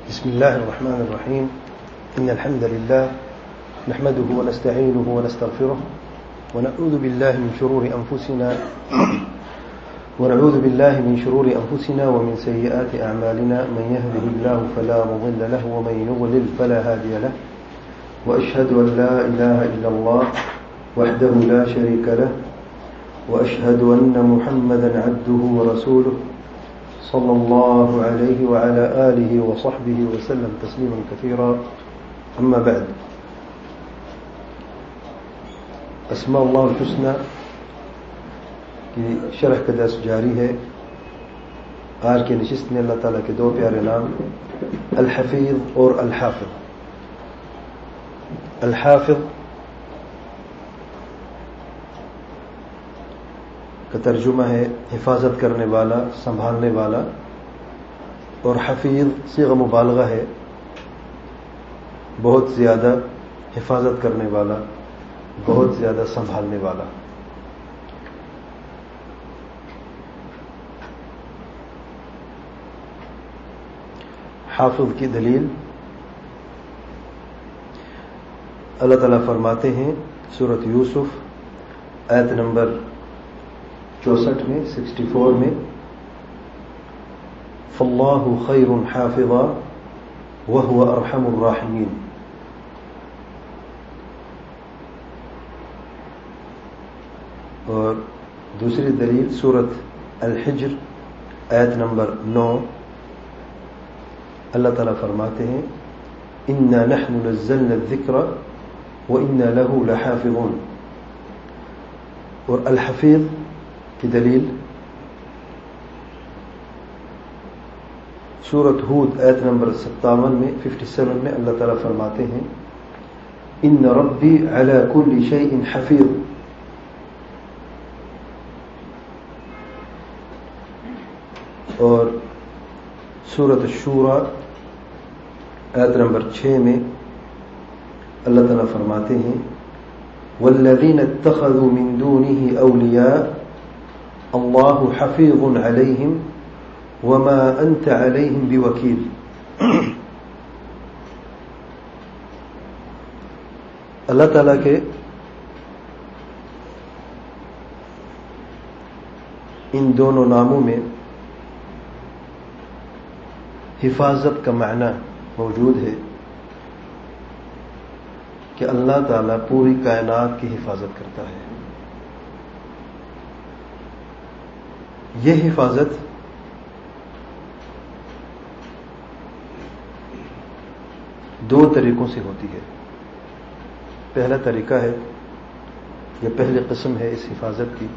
بسم الله الرحمن الرحيم. إن الحمد لله نحمده ونستعينه ونستغفره ونعوذ بالله من شرور أنفسنا ومن سيئات أعمالنا. من يهده الله فلا مضل له ومن يضلل فلا هادي له. وأشهد أن لا إله إلا الله وحده لا شريك له وأشهد أن محمدا عبده ورسوله صلى الله عليه وعلى آله وصحبه وسلم تسليما كثيرا. أما بعد، اسماء اللہ الحسنى کی شرح کا درس جاری ہے. آج کے نشست میں اللہ تعالیٰ کے دو پیارے نام الحفیظ اور الحافظ. الحافظ کا ترجمہ ہے حفاظت کرنے والا، سنبھالنے والا، اور حفیظ صیغہ مبالغہ ہے، بہت زیادہ حفاظت کرنے والا، بہت زیادہ سنبھالنے والا. حافظ کی دلیل اللہ تعالیٰ فرماتے ہیں سورۃ یوسف آیت نمبر 64 میں 64 میں فاللہ خیر حافظا وهو ارحم الراحمین. اور دوسری دلیل سورۃ الحجر آیت نمبر 9 اللہ تعالیٰ فرماتے ہیں انا نحن نزلنا الذکر وانا له لحافظون. اور الحفیظ کی دلیل سورۃ ہود آیت نمبر 57 میں 57 میں اللہ تعالیٰ فرماتے ہیں ان ربی علی کل شیء حفیظ. اور سورۃ الشورى آیت نمبر 6 میں اللہ تعالیٰ فرماتے ہیں والذین اتخذوا من دونه اولیاء اللہ حفیظ علیہم وما انت علیہم بوکیل. اللہ تعالیٰ کے ان دونوں ناموں میں حفاظت کا معنی موجود ہے کہ اللہ تعالیٰ پوری کائنات کی حفاظت کرتا ہے. یہ حفاظت دو طریقوں سے ہوتی ہے. پہلا طریقہ ہے، یہ پہلی قسم ہے اس حفاظت کی،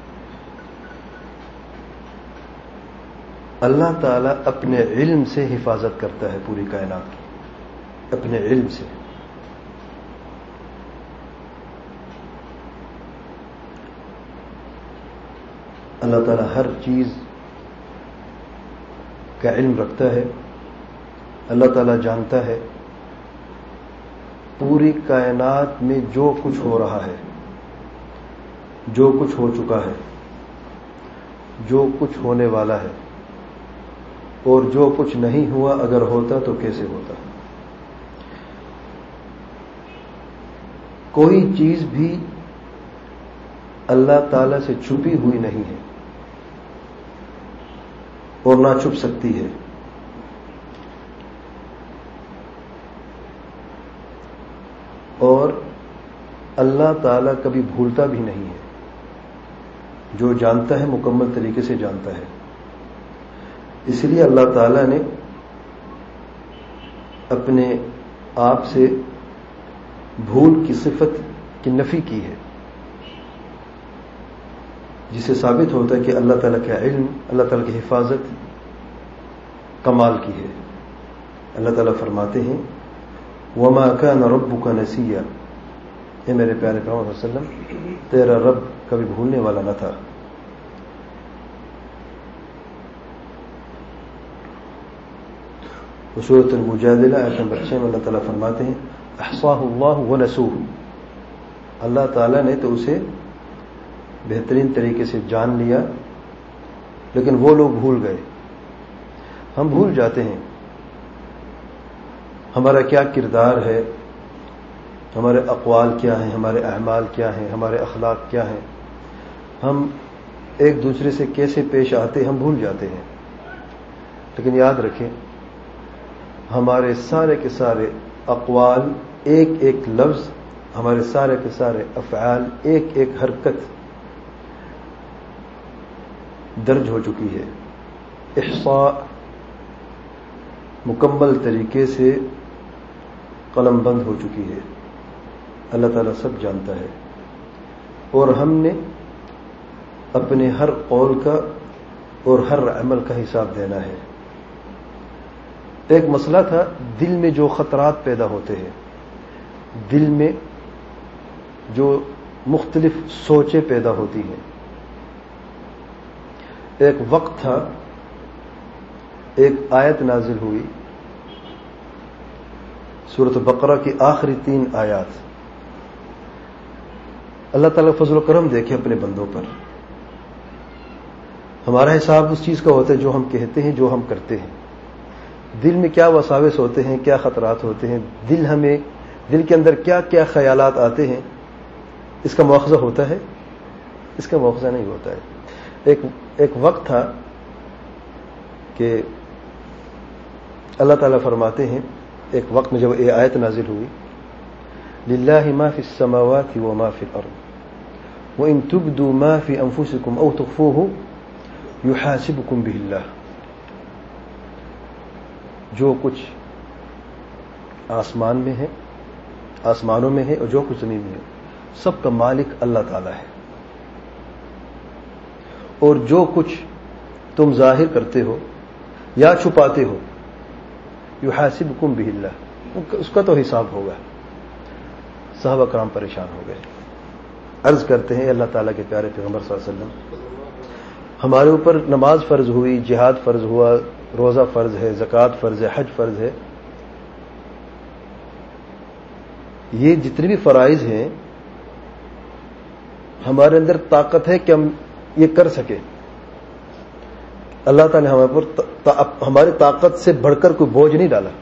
اللہ تعالیٰ اپنے علم سے حفاظت کرتا ہے پوری کائنات کی، اپنے علم سے. اللہ تعالیٰ ہر چیز کا علم رکھتا ہے. اللہ تعالیٰ جانتا ہے پوری کائنات میں جو کچھ ہو رہا ہے، جو کچھ ہو چکا ہے، جو کچھ ہونے والا ہے، اور جو کچھ نہیں ہوا اگر ہوتا تو کیسے ہوتا. کوئی چیز بھی اللہ تعالیٰ سے چھپی ہوئی نہیں ہے اور نہ چھپ سکتی ہے. اور اللہ تعالیٰ کبھی بھولتا بھی نہیں ہے. جو جانتا ہے مکمل طریقے سے جانتا ہے. اس لیے اللہ تعالیٰ نے اپنے آپ سے بھول کی صفت کی نفی کی ہے، جس سے ثابت ہوتا ہے کہ اللہ تعالیٰ کا علم، اللہ تعالیٰ کی حفاظت کمال کی ہے. اللہ تعالیٰ فرماتے ہیں وما كان ربك نسيا، اے میرے پیارے پیغمبر صلی اللہ علیہ وسلم، تیرا رب کبھی بھولنے والا نہ تھا. سورۃ المجادلہ آیت نمبر 6 میں اللہ تعالیٰ فرماتے ہیں احصاہ اللہ ونسوہ، اللہ تعالیٰ نے تو اسے بہترین طریقے سے جان لیا، لیکن وہ لوگ بھول گئے. ہم بھول جاتے ہیں ہمارا کیا کردار ہے، ہمارے اقوال کیا ہیں، ہمارے اعمال کیا ہیں، ہمارے اخلاق کیا ہیں، ہم ایک دوسرے سے کیسے پیش آتے ہم بھول جاتے ہیں. لیکن یاد رکھیں ہمارے سارے کے سارے اقوال، ایک ایک لفظ، ہمارے سارے کے سارے افعال، ایک ایک حرکت درج ہو چکی ہے، احصاء مکمل طریقے سے قلم بند ہو چکی ہے. اللہ تعالیٰ سب جانتا ہے، اور ہم نے اپنے ہر قول کا اور ہر عمل کا حساب دینا ہے. ایک مسئلہ تھا دل میں جو خطرات پیدا ہوتے ہیں، دل میں جو مختلف سوچیں پیدا ہوتی ہیں. ایک وقت تھا ایک آیت نازل ہوئی، سورۃ بقرہ کی آخری 3 آیات. اللہ تعالیٰ فضل و کرم دیکھے اپنے بندوں پر. ہمارا حساب اس چیز کا ہوتا ہے جو ہم کہتے ہیں، جو ہم کرتے ہیں. دل میں کیا وساوس ہوتے ہیں، کیا خطرات ہوتے ہیں، دل کے اندر کیا کیا خیالات آتے ہیں، اس کا مواخذہ ہوتا ہے؟ اس کا مواخذہ نہیں ہوتا ہے. ایک وقت تھا کہ اللہ تعالیٰ فرماتے ہیں، ایک وقت میں جب یہ آیت نازل ہوئی، للہ ما فی السماوات وما فی الارض وان تبدوا ما فی انفسکم او تخفوہ یحاسبکم بہ اللہ. جو کچھ آسمان میں ہے، آسمانوں میں ہے، اور جو کچھ زمین میں ہے، سب کا مالک اللہ تعالیٰ ہے. اور جو کچھ تم ظاہر کرتے ہو یا چھپاتے ہو، یحاسبکم بہ اللہ، اس کا تو حساب ہوگا. صحابہ کرام پریشان ہو گئے، عرض کرتے ہیں اللہ تعالیٰ کے پیارے پیغمبر صلی اللہ علیہ وسلم، ہمارے اوپر نماز فرض ہوئی، جہاد فرض ہوا، روزہ فرض ہے، زکوٰۃ فرض ہے، حج فرض ہے. یہ جتنے بھی فرائض ہیں ہمارے اندر طاقت ہے کہ ہم یہ کر سکیں. اللہ تعالیٰ نے ہمارے پر ہماری طاقت سے بڑھ کر کوئی بوجھ نہیں ڈالا.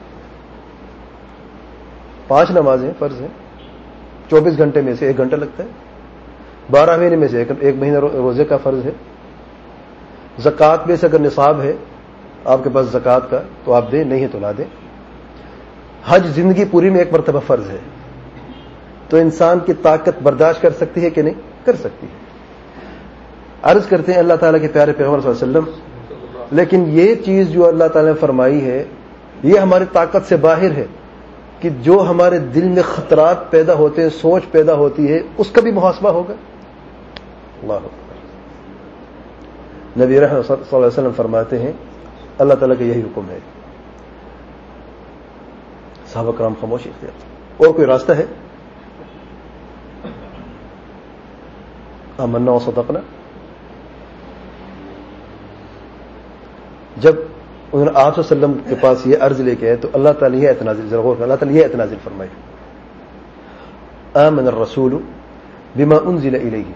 5 نمازیں فرض ہیں، 24 گھنٹے میں سے 1 گھنٹہ لگتا ہے. 12 مہینے میں سے 1 مہینہ روزے کا فرض ہے. زکوٰۃ میں سے اگر نصاب ہے آپ کے پاس زکوٰۃ کا تو آپ دیں، نہیں ہے تو نہ دیں. حج زندگی پوری میں 1 مرتبہ فرض ہے. تو انسان کی طاقت برداشت کر سکتی ہے کہ نہیں؟ کر سکتی ہے. عرض کرتے ہیں اللہ تعالیٰ کے پیارے پیغمبر صلی اللہ علیہ وسلم، لیکن یہ چیز جو اللہ تعالیٰ نے فرمائی ہے یہ ہماری طاقت سے باہر ہے، کہ جو ہمارے دل میں خطرات پیدا ہوتے ہیں، سوچ پیدا ہوتی ہے، اس کا بھی محاسبہ ہوگا. اللہ اکبر. نبی رحمت صلی اللہ علیہ وسلم فرماتے ہیں اللہ تعالیٰ کا یہی حکم ہے. صحابہ کرام خاموشی اختیار. اور کوئی راستہ ہے؟ آمنا و صدقنا. جب انہوں نے آپ صلی اللہ علیہ وسلم کے پاس یہ عرض لے کے آئے تو اللہ تعالیٰ یہ اعتنازل، ذرا غور کریں، اللہ تعالیٰ یہ اعتنازل فرمائے، آمن الرسول بما انزل الیہ.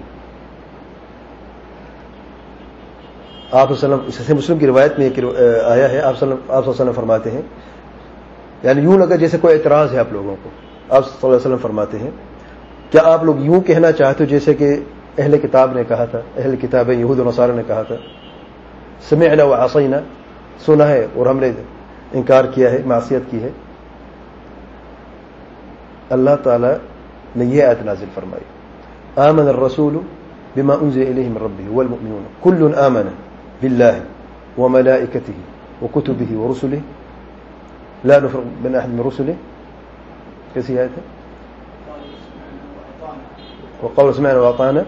آپ صلی اللہ علیہ وسلم، صحیح مسلم کی روایت میں آیا ہے، آپ صلی اللہ علیہ وسلم فرماتے ہیں، یعنی یوں لگا جیسے کوئی اعتراض ہے آپ لوگوں کو. آپ صلی اللہ علیہ وسلم فرماتے ہیں کیا آپ لوگ یوں کہنا چاہتے ہو جیسے کہ اہل کتاب نے کہا تھا، اہل کتاب یہود و نصارہ نے کہا تھا، سمعنا وعصینا، سنا ہے اور ہم نے انکار کیا ہے، معصیت کی ہے. اللہ تعالیٰ نے یہ آیت نازل فرمائی، آمن الرسول بما انزل الیہ من ربہ والمؤمنون کل آمن باللہ وملائکتہ وکتبہ ورسلہ لا نفرق بین احد من رسلہ. کیسی آیت ہے؟ وقالوا سمعنا واطعنا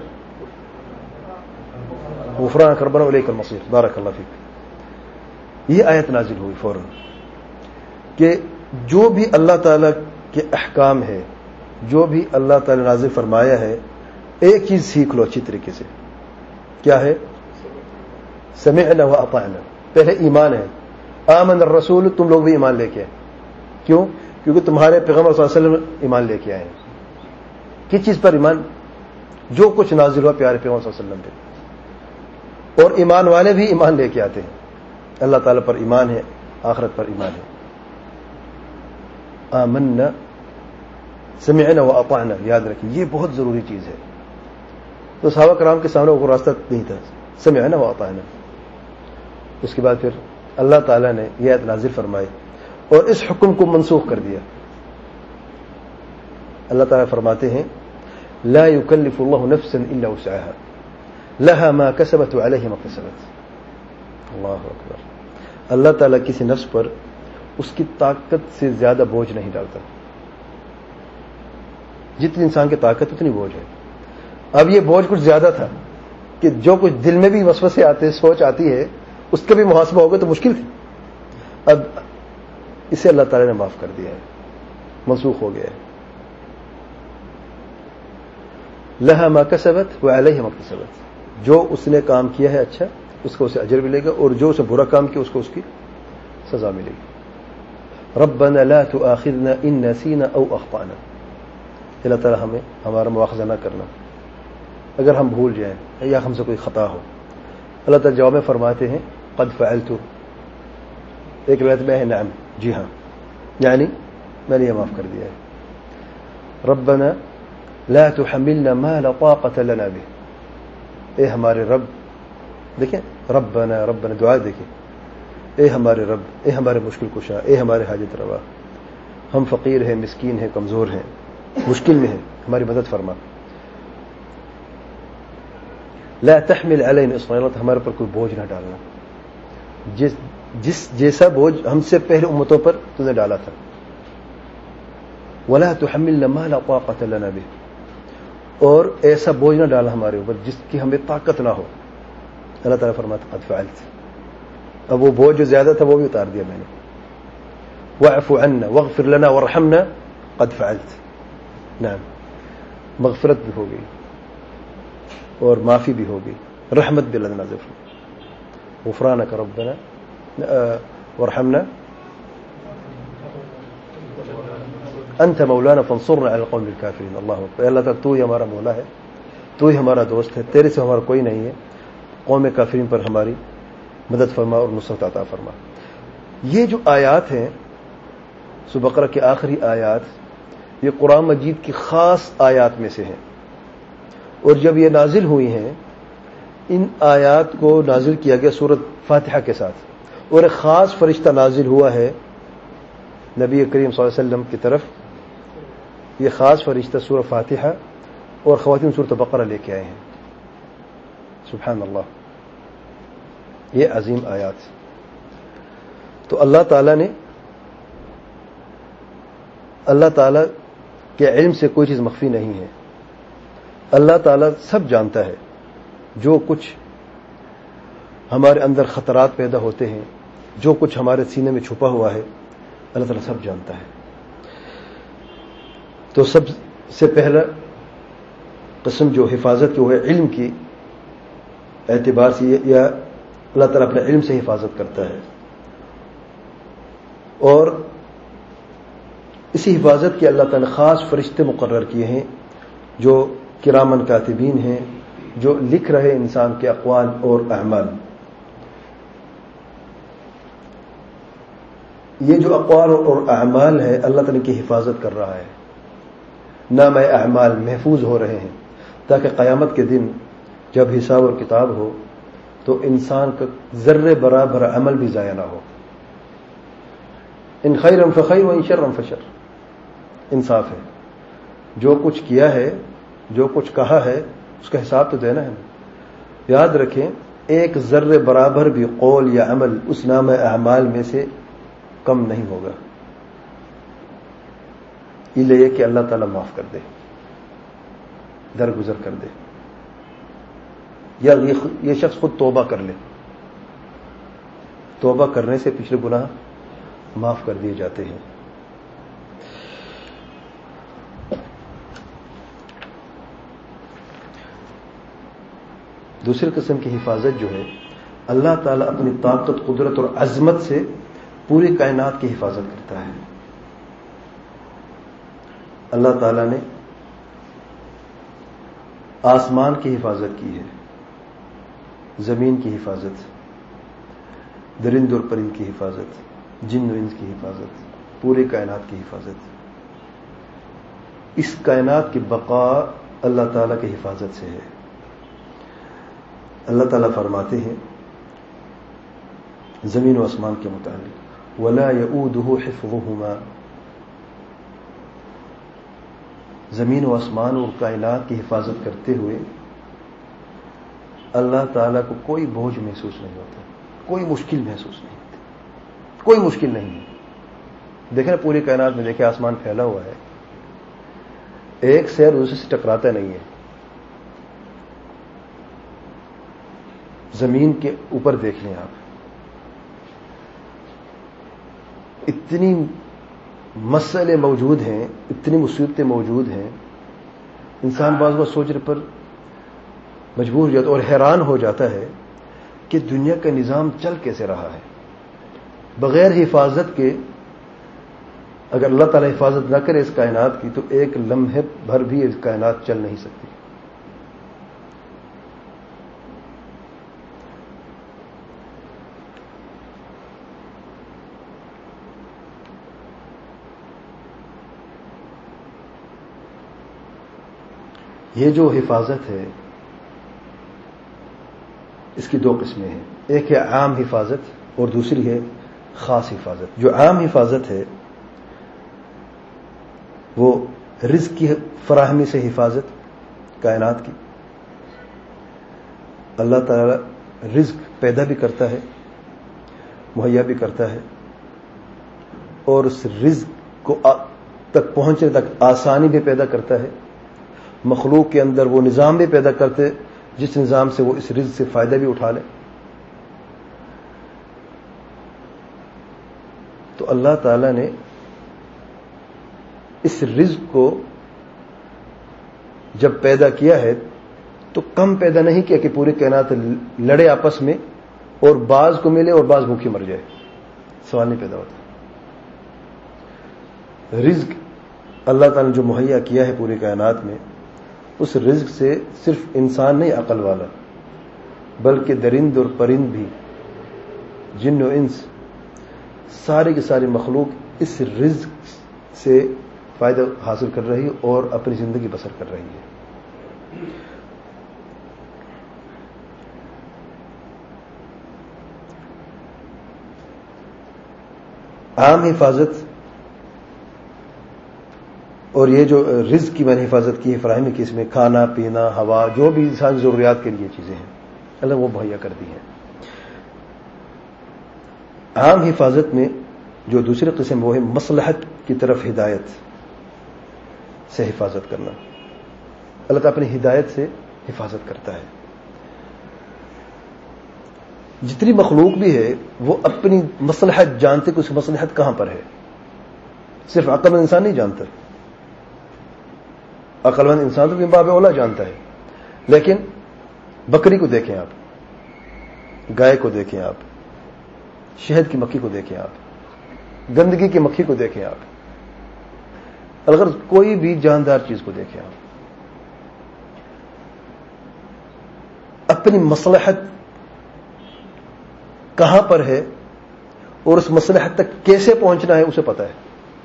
غفرانک ربنا والیک المصیر. بارک اللہ فیک. یہ آیت نازل ہوئی فوراً کہ جو بھی اللہ تعالیٰ کے احکام ہے، جو بھی اللہ تعالیٰ نے نازل فرمایا ہے، ایک چیز سیکھ لو اچھی طریقے سے. کیا ہے؟ سمعنا واطعنا. پہلے ایمان ہے، آمن الرسول، تم لوگ بھی ایمان لے کے آئے. کیوں؟ کیونکہ تمہارے پیغمبر صلی اللہ علیہ وسلم ایمان لے کے آئے ہیں. کس چیز پر ایمان؟ جو کچھ نازل ہوا پیارے پیغمبر صلی اللہ علیہ وسلم پہ. اور ایمان والے بھی ایمان لے کے آتے ہیں، اللہ تعالیٰ پر ایمان ہے، آخرت پر ایمان ہے. آمنا سمعنا واطعنا، یاد رکھیں یہ بہت ضروری چیز ہے. تو صحابہ کرام کے سامنے وہ راستہ نہیں تھا، سمعنا واطعنا. اس کے بعد پھر اللہ تعالیٰ نے یہ آیت نازل فرمائی اور اس حکم کو منسوخ کر دیا. اللہ تعالیٰ فرماتے ہیں لا يكلف الله نفسا الا وسعها لها ما كسبت وعليها ما اكتسبت. اللہ اکبر. اللہ تعالیٰ کسی نفس پر اس کی طاقت سے زیادہ بوجھ نہیں ڈالتا. جتنی انسان کی طاقت اتنی بوجھ ہے. اب یہ بوجھ کچھ زیادہ تھا کہ جو کچھ دل میں بھی وسوسے آتے سوچ آتی ہے اس کا بھی محاسبہ ہوگا تو مشکل تھی. اب اسے اللہ تعالیٰ نے معاف کر دیا ہے، منسوخ ہو گیا ہے. لہا ما کسبت وعلیہ ما اکتسبت. جو اس نے کام کیا ہے اچھا اس کو اسے اجر ملے گا، اور جو اسے برا کام کیا اس کو اس کی سزا ملے گی. ربنا لا تؤاخذنا ان نسینا او اخطانا. اللہ تعالیٰ ہمیں ہمارا مواخذہ نہ کرنا اگر ہم بھول جائیں یا ہم سے کوئی خطا ہو. اللہ تعالیٰ جواب میں فرماتے ہیں قد فعلت. ایک روایت میں ہے نعم، جی ہاں، یعنی میں نے یہ معاف کر دیا ہے. ربنا لا تحملنا ما لا طاقت لنا به. اے ہمارے رب، دیکھیں ربنا ربنا دعا دیکھیں، اے ہمارے رب، اے ہمارے مشکل کشا، اے ہمارے حاجت روا، ہم فقیر ہیں، مسکین ہیں، کمزور ہیں، مشکل میں ہیں، ہماری مدد فرما. لا تحمل علینا اصرا. ہمارے پر کوئی بوجھ نہ ڈالنا جس جیسا بوجھ ہم سے پہلے امتوں پر تو نے ڈالا تھا. ولا تحملنا ما لا طاقت لنا به. اور ایسا بوجھ نہ ڈالا ہمارے اوپر جس کی ہمیں طاقت نہ ہو. اللہ تعالیٰ فرماتا قد فعلت. اب وہ بوجھ جو زیادہ تھا وہ بھی اتار دیا میں نے. واعف عنا واغفر لنا وارحمنا قد فعلت. نعم، مغفرت بھی ہو گئی اور معافی بھی ہو گئی، رحمت بھی اللہ نازل فرمائی. غفرانک ربنا وارحمنا انت مولانا فانصرنا علی القوم الکافرین. اللہ اکبر. اللہ تعالیٰ تو ہی ہمارا مولا ہے، تو ہی ہمارا دوست ہے، تیرے سے ہمارا کوئی نہیں ہے. قوم کافرین پر ہماری مدد فرما اور نصرت عطا فرما. یہ جو آیات ہیں سورہ بقرہ کی آخری آیات، یہ قرآن مجید کی خاص آیات میں سے ہیں. اور جب یہ نازل ہوئی ہیں، ان آیات کو نازل کیا گیا سورۃ فاتحہ کے ساتھ، اور ایک خاص فرشتہ نازل ہوا ہے نبی کریم صلی اللہ علیہ وسلم کی طرف. یہ خاص فرشتہ سورہ فاتحہ اور خواتین سورۃ بقرہ لے کے آئے ہیں. سبحان اللہ. یہ عظیم آیات. تو اللہ تعالیٰ کے علم سے کوئی چیز مخفی نہیں ہے. اللہ تعالیٰ سب جانتا ہے. جو کچھ ہمارے اندر خطرات پیدا ہوتے ہیں، جو کچھ ہمارے سینے میں چھپا ہوا ہے، اللہ تعالیٰ سب جانتا ہے. تو سب سے پہلا قسم جو حفاظت کی وہ ہے علم کی اعتبار سے، یا اللہ تعالیٰ اپنے علم سے حفاظت کرتا ہے. اور اسی حفاظت کے اللہ تعالیٰ نے خاص فرشتے مقرر کیے ہیں جو کرامن کاتبین ہیں، جو لکھ رہے انسان کے اقوال اور اعمال. یہ جو اقوال اور اعمال ہے اللہ تعالیٰ کی حفاظت کر رہا ہے. نام اعمال محفوظ ہو رہے ہیں تاکہ قیامت کے دن جب حساب اور کتاب ہو تو انسان کا ذرے برابر عمل بھی ضائع نہ ہو. ان خیرا فخیر وان شرا فشر. انصاف ہے. جو کچھ کیا ہے، جو کچھ کہا ہے، اس کا حساب تو دینا ہے. یاد رکھیں ایک ذرے برابر بھی قول یا عمل اس نام اعمال میں سے کم نہیں ہوگا، یہ لیے کہ اللہ تعالیٰ معاف کر دے، درگزر کر دے، یا یہ شخص خود توبہ کر لے. توبہ کرنے سے پچھلے گناہ معاف کر دیے جاتے ہیں. دوسری قسم کی حفاظت جو ہے، اللہ تعالیٰ اپنی طاقت، قدرت اور عظمت سے پوری کائنات کی حفاظت کرتا ہے. اللہ تعالیٰ نے آسمان کی حفاظت کی ہے، زمین کی حفاظت، درند اور پرند کی حفاظت، جن و انس کی حفاظت. پوری کائنات کی حفاظت. اس کائنات کی بقا اللہ تعالیٰ کی حفاظت سے ہے. اللہ تعالیٰ فرماتے ہیں زمین و آسمان کے متعلق وَلَا يَؤُودُهُ حِفْظُهُمَا. زمین و آسمان اور کائنات کی حفاظت کرتے ہوئے اللہ تعالیٰ کو کوئی بوجھ محسوس نہیں ہوتا, کوئی مشکل محسوس نہیں ہوتی, کوئی مشکل نہیں ہے. دیکھیں پوری کائنات میں دیکھیں آسمان پھیلا ہوا ہے, ایک سیر دوسرے سے ٹکراتا نہیں ہے. زمین کے اوپر دیکھ لیں آپ, اتنی مسئلے موجود ہیں, اتنی مصیبتیں موجود ہیں, انسان بعض بار سوچنے پر مجبور ہو جاتا اور حیران ہو جاتا ہے کہ دنیا کا نظام چل کیسے رہا ہے بغیر حفاظت کے. اگر اللہ تعالیٰ حفاظت نہ کرے اس کائنات کی تو ایک لمحے بھر بھی اس کائنات چل نہیں سکتی. یہ جو حفاظت ہے اس کی دو قسمیں ہیں, ایک ہے عام حفاظت اور دوسری ہے خاص حفاظت. جو عام حفاظت ہے وہ رزق کی فراہمی سے حفاظت کائنات کی. اللہ تعالی رزق پیدا بھی کرتا ہے, مہیا بھی کرتا ہے, اور اس رزق کو تک پہنچنے تک آسانی بھی پیدا کرتا ہے. مخلوق کے اندر وہ نظام بھی پیدا کرتے جس نظام سے وہ اس رزق سے فائدہ بھی اٹھا لیں. تو اللہ تعالی نے اس رزق کو جب پیدا کیا ہے تو کم پیدا نہیں کیا کہ پوری کائنات لڑے آپس میں اور بعض کو ملے اور بعض بھوکے مر جائے. سوال نہیں پیدا ہوتا. رزق اللہ تعالی نے جو مہیا کیا ہے پوری کائنات میں, اس رزق سے صرف انسان نہیں عقل والا بلکہ درند اور پرند بھی, جن و انس, سارے کی ساری مخلوق اس رزق سے فائدہ حاصل کر رہی ہے اور اپنی زندگی بسر کر رہی ہے. عام حفاظت اور یہ جو رزق کی میں نے حفاظت کی ہے فراہمی کی, اس میں کھانا پینا ہوا جو بھی انسان ضروریات کے لیے چیزیں ہیں اللہ وہ مہیا کر دی ہیں. عام حفاظت میں جو دوسری قسم وہ ہے مصلحت کی طرف ہدایت سے حفاظت کرنا. اللہ تعالیٰ اپنی ہدایت سے حفاظت کرتا ہے. جتنی مخلوق بھی ہے وہ اپنی مصلحت جانتے کہ اس کی مصلحت کہاں پر ہے. صرف عقل مند انسان نہیں جانتا, عقل مند انسان تو باب اولا جانتا ہے, لیکن بکری کو دیکھیں آپ, گائے کو دیکھیں آپ, شہد کی مکھی کو دیکھیں آپ, گندگی کی مکھی کو دیکھیں آپ, اگر کوئی بھی جاندار چیز کو دیکھیں آپ, اپنی مصلحت کہاں پر ہے اور اس مصلحت تک کیسے پہنچنا ہے اسے پتا ہے.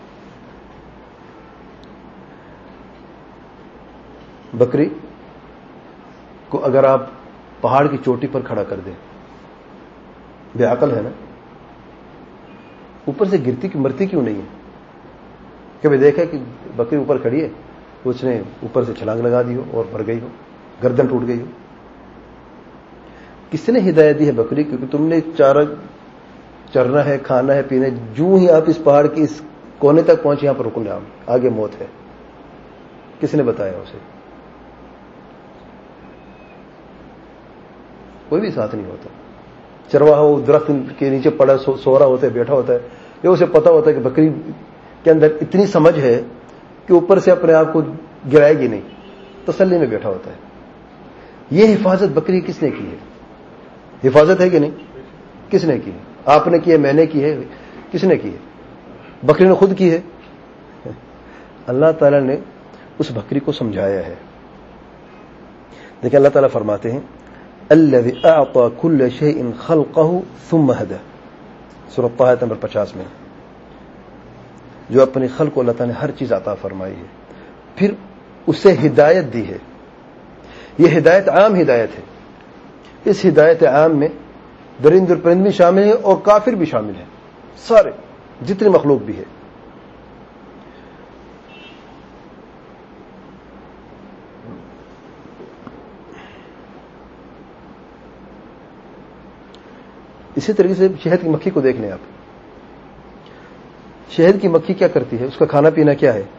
بکری کو اگر آپ پہاڑ کی چوٹی پر کھڑا کر دیں, بے عقل ہے نا, اوپر سے گرتی کی مرتی کیوں نہیں ہے؟ کبھی دیکھا کہ بکری اوپر کھڑی ہے تو اس نے اوپر سے چھلانگ لگا دی ہو اور مر گئی ہو, گردن ٹوٹ گئی ہو. کس نے ہدایت دی ہے بکری؟ کیونکہ تم نے چرنا ہے, کھانا ہے, پینا ہے, جو ہی آپ اس پہاڑ کے اس کونے تک پہنچے یہاں پر رکنا, آپ آگے موت ہے. کس نے بتایا اسے؟ کوئی بھی ساتھ نہیں ہوتا. چرواہا وہ درخت کے نیچے پڑا سو رہا ہوتا ہے, بیٹھا ہوتا ہے, یہ اسے پتا ہوتا ہے کہ بکری کے اندر اتنی سمجھ ہے کہ اوپر سے اپنے آپ کو گرائے گی نہیں, تسلی میں بیٹھا ہوتا ہے. یہ حفاظت بکری کس نے کی ہے؟ حفاظت ہے کہ نہیں؟ کس نے کی ہے؟ آپ نے کی ہے, میں نے کی ہے, کس نے کی ہے؟ بکری نے خود کی ہے. اللہ تعالی نے اس بکری کو سمجھایا ہے. دیکھیں اللہ تعالیٰ فرماتے ہیں الذي اعطى كل شيء خلقه ثم هدى, سورۃ طه نمبر 50 میں. جو اپنے خلق کو اللہ تعالیٰ نے ہر چیز عطا فرمائی ہے، پھر اسے ہدایت دی ہے. یہ ہدایت عام ہدایت ہے. اس ہدایت عام میں درند اور پرند بھی شامل ہیں اور کافر بھی شامل ہیں، سارے جتنے مخلوق بھی ہے. اسی طریقے سے شہد کی مکھی کو دیکھ لیں آپ. شہد کی مکھی کیا کرتی ہے؟ اس کا کھانا پینا کیا ہے؟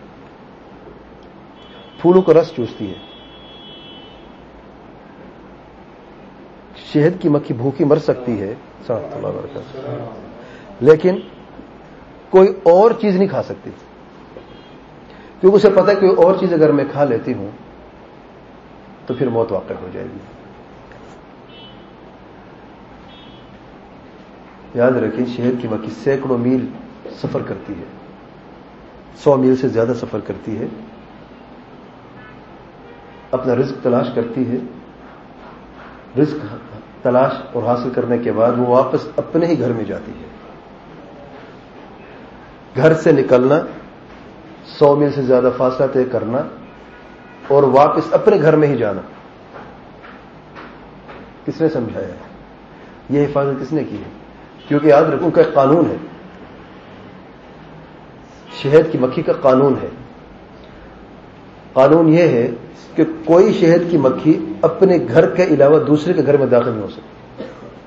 پھولوں کا رس چوستی ہے. شہد کی مکھی بھوکی مر سکتی ہے، لیکن کوئی اور چیز نہیں کھا سکتی، کیونکہ اسے پتہ ہے کہ کوئی اور چیز اگر میں کھا لیتی ہوں تو پھر موت واقع ہو جائے گی. یاد رکھیں، شہد کی مکھی سینکڑوں میل سفر کرتی ہے، 100 میل سے زیادہ سفر کرتی ہے، اپنا رزق تلاش کرتی ہے. رزق تلاش اور حاصل کرنے کے بعد وہ واپس اپنے ہی گھر میں جاتی ہے. گھر سے نکلنا، 100 میل سے زیادہ فاصلہ طے کرنا اور واپس اپنے گھر میں ہی جانا، کس نے سمجھایا ہے؟ یہ حفاظت کس نے کی ہے؟ کیونکہ یاد رکھو ان کا ایک قانون ہے، شہد کی مکھی کا قانون ہے. قانون یہ ہے کہ کوئی شہد کی مکھی اپنے گھر کے علاوہ دوسرے کے گھر میں داخل نہیں ہو سکتی.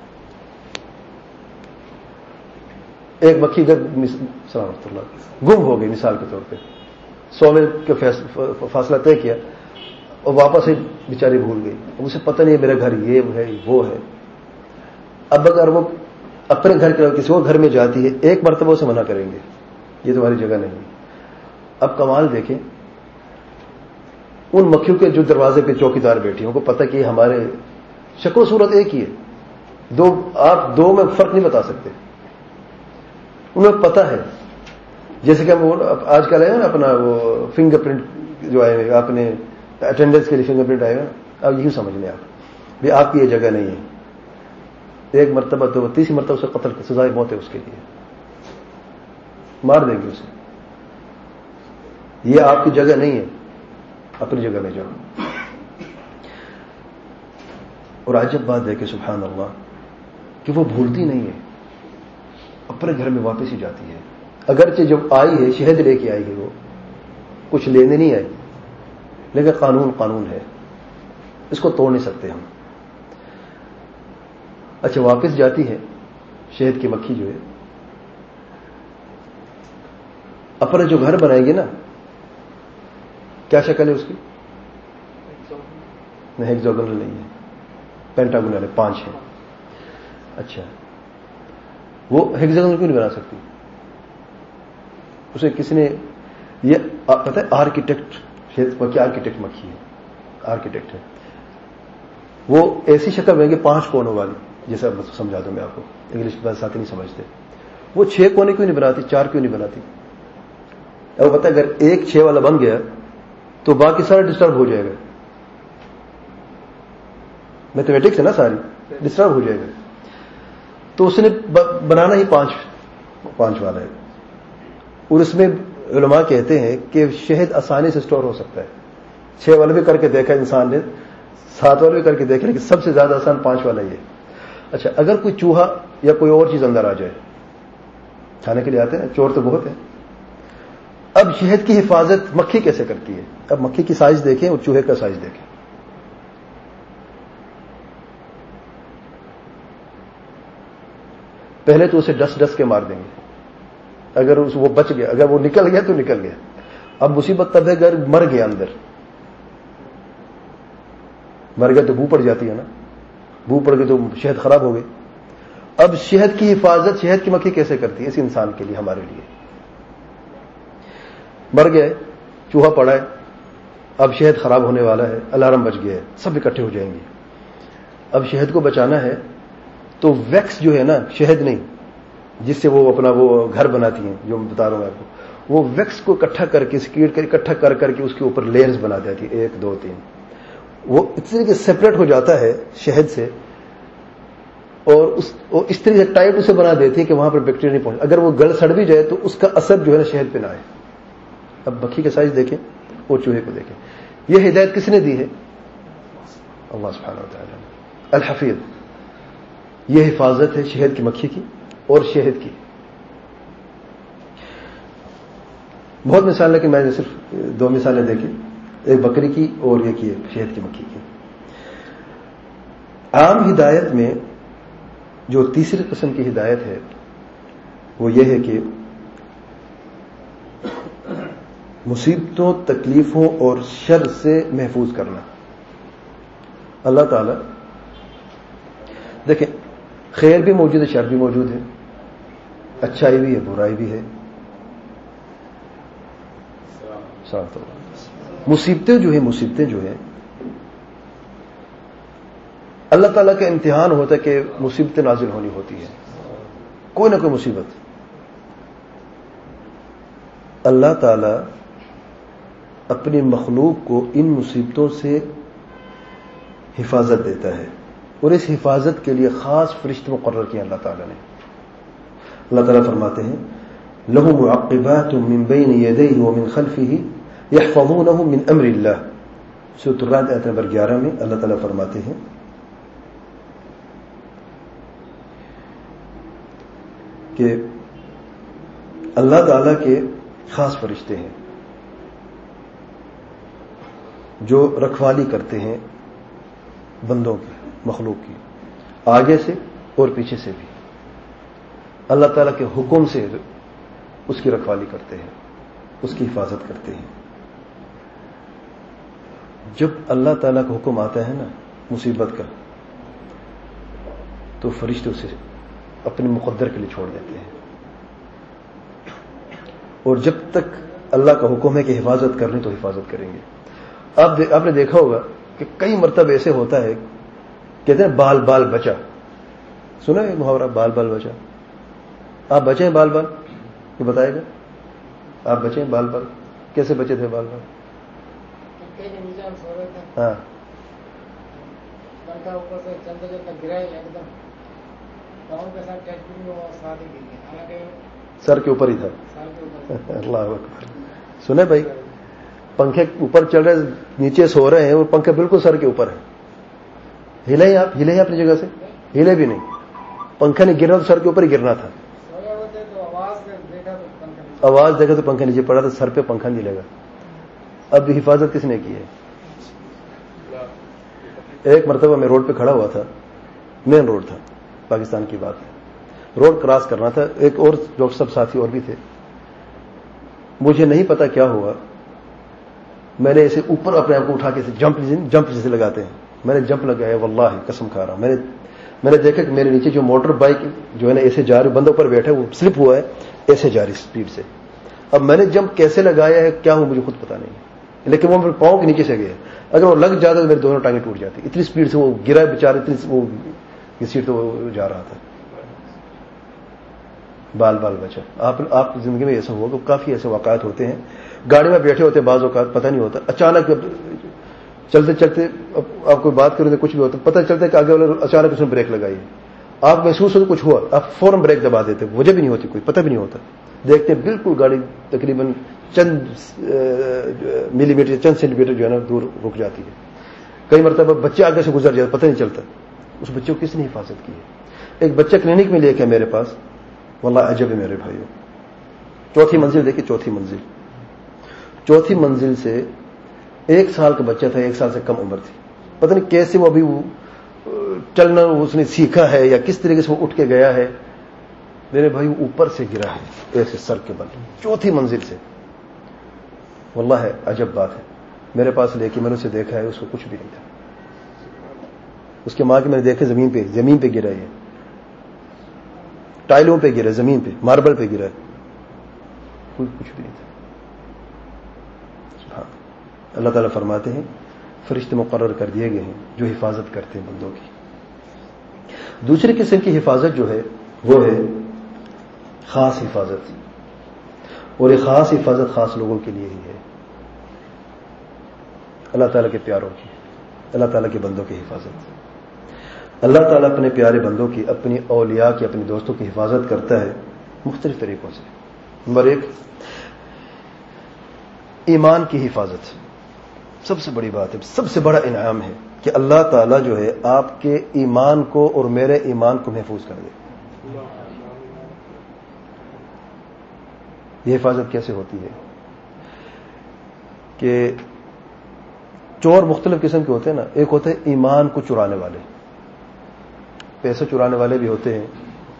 ایک مکھی اگر سلامت اللہ گم ہو گئی مثال کے طور پہ، 100 میل کا فاصلہ طے کیا اور واپس ہی بیچاری بھول گئی، اسے پتہ نہیں میرا گھر یہ ہے وہ ہے. اب اگر وہ اپنے گھر کے کسی اور گھر میں جاتی ہے، ایک مرتبہ اسے منع کریں گے، یہ تمہاری جگہ نہیں. اب کمال دیکھیں، ان مکھیوں کے جو دروازے پہ چوکیدار بیٹھی ہیں، ان کو پتہ کہ ہمارے شکل و صورت ایک ہی ہے، آپ دو میں فرق نہیں بتا سکتے. انہیں پتہ ہے، جیسے کہ ہم آج کل آئے نا اپنا وہ فنگر پرنٹ جو آئے آپ نے اٹینڈنس کے لیے فنگر پرنٹ آئے گا، اب یہی سمجھ لیں آپ بھی آپ کی یہ جگہ نہیں ہے. ایک مرتبہ تو تیسری مرتبہ اسے قتل کی سزائے موت ہے، اس کے لیے مار دیں گے اسے. یہ آپ کی جگہ نہیں ہے، اپنی جگہ میں جاؤ. اور عجب بات ہے کہ سبحان اللہ کہ وہ بھولتی نہیں ہے، اپنے گھر میں واپس ہی جاتی ہے. اگرچہ جب آئی ہے شہد لے کے آئی ہے، وہ کچھ لینے نہیں آئی، لیکن قانون ہے، اس کو توڑ نہیں سکتے ہم. اچھا واپس جاتی ہے شہد کی مکھی جو ہے، اپنا جو گھر بنائیں گے نا، کیا شکل ہے اس کی؟ نہیں، ہیکزاگونل نہیں ہے، پینٹاگونل ہے، 5 ہے. اچھا وہ ہیکزاگونل کیوں نہیں بنا سکتی؟ اسے کس نے یہ پتہ ہے؟ آرکیٹیکٹ شہد مکھی آرکیٹیکٹ مکھی ہے، آرکیٹیکٹ ہے. وہ ایسی شکل بنیں گے 5 کونوں والی، جیسا سمجھا دوں میں آپ کو، انگلش کے ساتھ نہیں سمجھتے. وہ 6 کونے کیوں نہیں بناتی، 4 کیوں نہیں بناتی؟ اب پتہ اگر ایک 6 والا بن گیا تو باقی سارا ڈسٹرب ہو جائے گا. میتھمیٹکس ہے نا، ساری ڈسٹرب ہو جائے گا. تو اس نے بنانا ہی 5 والا ہے. اور اس میں علماء کہتے ہیں کہ شہد آسانی سے سٹور ہو سکتا ہے. 6 والا بھی کر کے دیکھا انسان نے، 7 والا بھی کر کے دیکھا، لیکن سب سے زیادہ آسان 5 والا ہی ہے. اچھا اگر کوئی چوہا یا کوئی اور چیز اندر آ جائے، کھانے کے لیے آتے ہیں چور تو بہت ہیں. اب شہد کی حفاظت مکھی کیسے کرتی ہے؟ اب مکھی کی سائز دیکھیں اور چوہے کا سائز دیکھیں. پہلے تو اسے ڈس کے مار دیں گے. اگر وہ بچ گیا، اگر وہ نکل گیا تو نکل گیا. اب مصیبت تب ہے اگر مر گیا، اندر مر گیا تو بو پڑ جاتی ہے نا، بو پڑ گئی تو شہد خراب ہو گئی. اب شہد کی حفاظت شہد کی مکھی کیسے کرتی ہے اس انسان کے لیے، ہمارے لیے؟ مر گئے، چوہا پڑا ہے، اب شہد خراب ہونے والا ہے، الارم بج گیا ہے، سب اکٹھے ہو جائیں گے. اب شہد کو بچانا ہے تو ویکس جو ہے نا، شہد نہیں جس سے وہ اپنا وہ گھر بناتی ہیں، جو میں بتا رہا ہوں آپ کو، وہ ویکس کو اکٹھا کر کے سکیڑ کر اکٹھا کر کے اس کے اوپر لیئرز بنا دیتی ہے، 1 2 3. وہ اتنے کہ سیپریٹ ہو جاتا ہے شہد سے اور اس طرح سے ٹائٹ اسے بنا دیتی ہیں کہ وہاں پر بیکٹیریا نہیں پہنچ. اگر وہ گل سڑ بھی جائے تو اس کا اثر جو ہے نا شہد پہ نہ آئے. اب مکھی کا سائز دیکھیں اور چوہے کو دیکھیں. یہ ہدایت کس نے دی ہے؟ اللہ سبحانہ و تعالی. الحفیظ. یہ حفاظت ہے شہد کی مکھی کی اور شہد کی. بہت مثال ہے کہ میں نے صرف 2 مثالیں دیکھی, ایک بکری کی اور یہ کی شہد کی مکھی کی. عام ہدایت میں جو تیسری قسم کی ہدایت ہے وہ یہ ہے کہ مصیبتوں, تکلیفوں اور شر سے محفوظ کرنا. اللہ تعالی دیکھیں خیر بھی موجود ہے, شر بھی موجود ہے, اچھائی بھی ہے, برائی بھی ہے. مصیبتیں جو ہیں اللہ تعالیٰ کا امتحان ہوتا ہے کہ مصیبتیں نازل ہونی ہوتی ہیں, کوئی نہ کوئی مصیبت. اللہ تعالیٰ اپنی مخلوق کو ان مصیبتوں سے حفاظت دیتا ہے, اور اس حفاظت کے لیے خاص فرشتے مقرر کیے اللہ تعالیٰ نے. اللہ تعالیٰ فرماتے ہیں لَهُ مُعَقِّبَاتٌ مِّن بَيْنِ يَدَيْهِ وَمِن خَلْفِهِ يَحْفَظُونَهُ مِنْ أَمْرِ اللَّهِ. سورۃ الرعد آیت نمبر 11 میں اللہ تعالیٰ فرماتے ہیں کہ اللہ تعالیٰ کے خاص فرشتے ہیں جو رکھوالی کرتے ہیں بندوں کی, مخلوق کی, آگے سے اور پیچھے سے بھی. اللہ تعالیٰ کے حکم سے اس کی رکھوالی کرتے ہیں, اس کی حفاظت کرتے ہیں. جب اللہ تعالیٰ کا حکم آتا ہے نا مصیبت کا, تو فرشتے اسے اپنے مقدر کے لیے چھوڑ دیتے ہیں. اور جب تک اللہ کا حکم ہے کہ حفاظت کرنی تو حفاظت کریں گے. آپ نے دیکھا ہوگا کہ کئی مرتبہ ایسے ہوتا ہے, کہتے ہیں بال بال بچا. سنا ہے محاورہ بال بال بچا؟ آپ بچے ہیں بال بال؟ یہ بتائے گا آپ بچے ہیں بال بال؟ کیسے بچے تھے بال بال؟ ہاں سر کے اوپر ہی تھا. اللہ اکبر. سنے بھائی, پنکھے اوپر چل رہے, نیچے سو رہے ہیں اور پنکھے بالکل سر کے اوپر ہے. ہلے ہی اپنی جگہ سے؟ ہلے بھی نہیں. پنکھا نہیں گرنا تو سر کے اوپر ہی گرنا تھا. آواز دیکھا تو پنکھا نیچے پڑا تو سر پہ پنکھا نہیں لگا. اب حفاظت کس نے کی ہے؟ ایک مرتبہ میں روڈ پہ کھڑا ہوا تھا, مین روڈ تھا, پاکستان کی بات ہے, روڈ کراس کرنا تھا. ایک اور ڈاکٹر صاحب ساتھی اور بھی تھے. مجھے نہیں پتا کیا ہوا, میں نے ایسے اوپر اپنے آپ کو اٹھا کے جمپ جیسے لگاتے ہیں, میں نے جمپ لگایا. واللہ قسم کھا رہا ہوں, میں نے دیکھا کہ میرے نیچے جو موٹر بائک جو ہے نا ایسے جا رہی, بندہ اوپر بیٹھا, وہ سلپ ہوا ہے, ایسے جا رہی اسپیڈ سے. اب میں نے جمپ کیسے لگایا ہے کیا ہوں مجھے خود پتا نہیں, لیکن وہ میرے پاؤں کے نیچے سے گیا. اگر وہ لگ جاتا تو میری دونوں ٹانگیں ٹوٹ جاتی. اتنی اسپیڈ سے وہ گرا بیچارہ, اتنی وہ سیٹ تو وہ جا رہا تھا. بال بال بچا. آپ زندگی میں ایسا ہوا کہ کافی ایسے واقعات ہوتے ہیں. گاڑی میں بیٹھے ہوتے بعض اوقات پتہ نہیں ہوتا, اچانک چلتے چلتے آپ کوئی بات کریں تو کچھ بھی ہوتا, پتہ چلتا ہے کہ آگے والے اچانک اس نے بریک لگائی, آپ محسوس ہو تو کچھ ہوا, آپ فوراً بریک دبا دیتے, وجہ بھی نہیں ہوتی, کوئی پتہ بھی نہیں ہوتا. دیکھتے ہیں بالکل گاڑی تقریباً چند ملی میٹر, چند سینٹی میٹر جو ہے نا دور رک جاتی ہے. کئی مرتبہ بچے آگے سے گزر جاتے, پتہ نہیں چلتا. اس بچے کو کس نے حفاظت کی ہے؟ ایک بچہ کلینک میں لے کے میرے پاس, واللہ عجب ہے میرے بھائیوں. 4تھی منزل دیکھیے, 4تھی منزل سے 1 سال کا بچہ تھا, 1 سال سے کم عمر تھی. پتہ نہیں کیسے وہ ابھی چلنا اس نے سیکھا ہے یا کس طریقے سے وہ اٹھ کے گیا ہے. میرے بھائی اوپر سے گرا ہے ایسے سر کے بل, 4تھی منزل سے. واللہ ہے عجب بات ہے. میرے پاس لے کے میں نے اسے دیکھا ہے, اس کو کچھ بھی نہیں تھا. اس کے ماں کے میں نے دیکھا زمین پہ گرا ہے, ٹائلوں پہ گرا, زمین پہ ماربل پہ گرا, کچھ بھی نہیں تھا. اللہ تعالیٰ فرماتے ہیں فرشتے مقرر کر دیے گئے ہیں جو حفاظت کرتے ہیں بندوں کی. دوسری قسم کی حفاظت جو ہے وہ ہے خاص حفاظت, اور یہ خاص حفاظت خاص لوگوں کے لیے ہی ہے. اللہ تعالیٰ کے پیاروں کی, اللہ تعالیٰ کے بندوں کی حفاظت. اللہ تعالیٰ اپنے پیارے بندوں کی، اپنی اولیاء کی، اپنے دوستوں کی حفاظت کرتا ہے مختلف طریقوں سے۔ نمبر 1، ایمان کی حفاظت سب سے بڑی بات ہے، سب سے بڑا انعام ہے کہ اللہ تعالیٰ جو ہے آپ کے ایمان کو اور میرے ایمان کو محفوظ کر دے۔ یہ حفاظت کیسے ہوتی ہے کہ چور مختلف قسم کے ہوتے ہیں نا، ایک ہوتے ہیں ایمان کو چرانے والے، پیسے چرانے والے بھی ہوتے ہیں،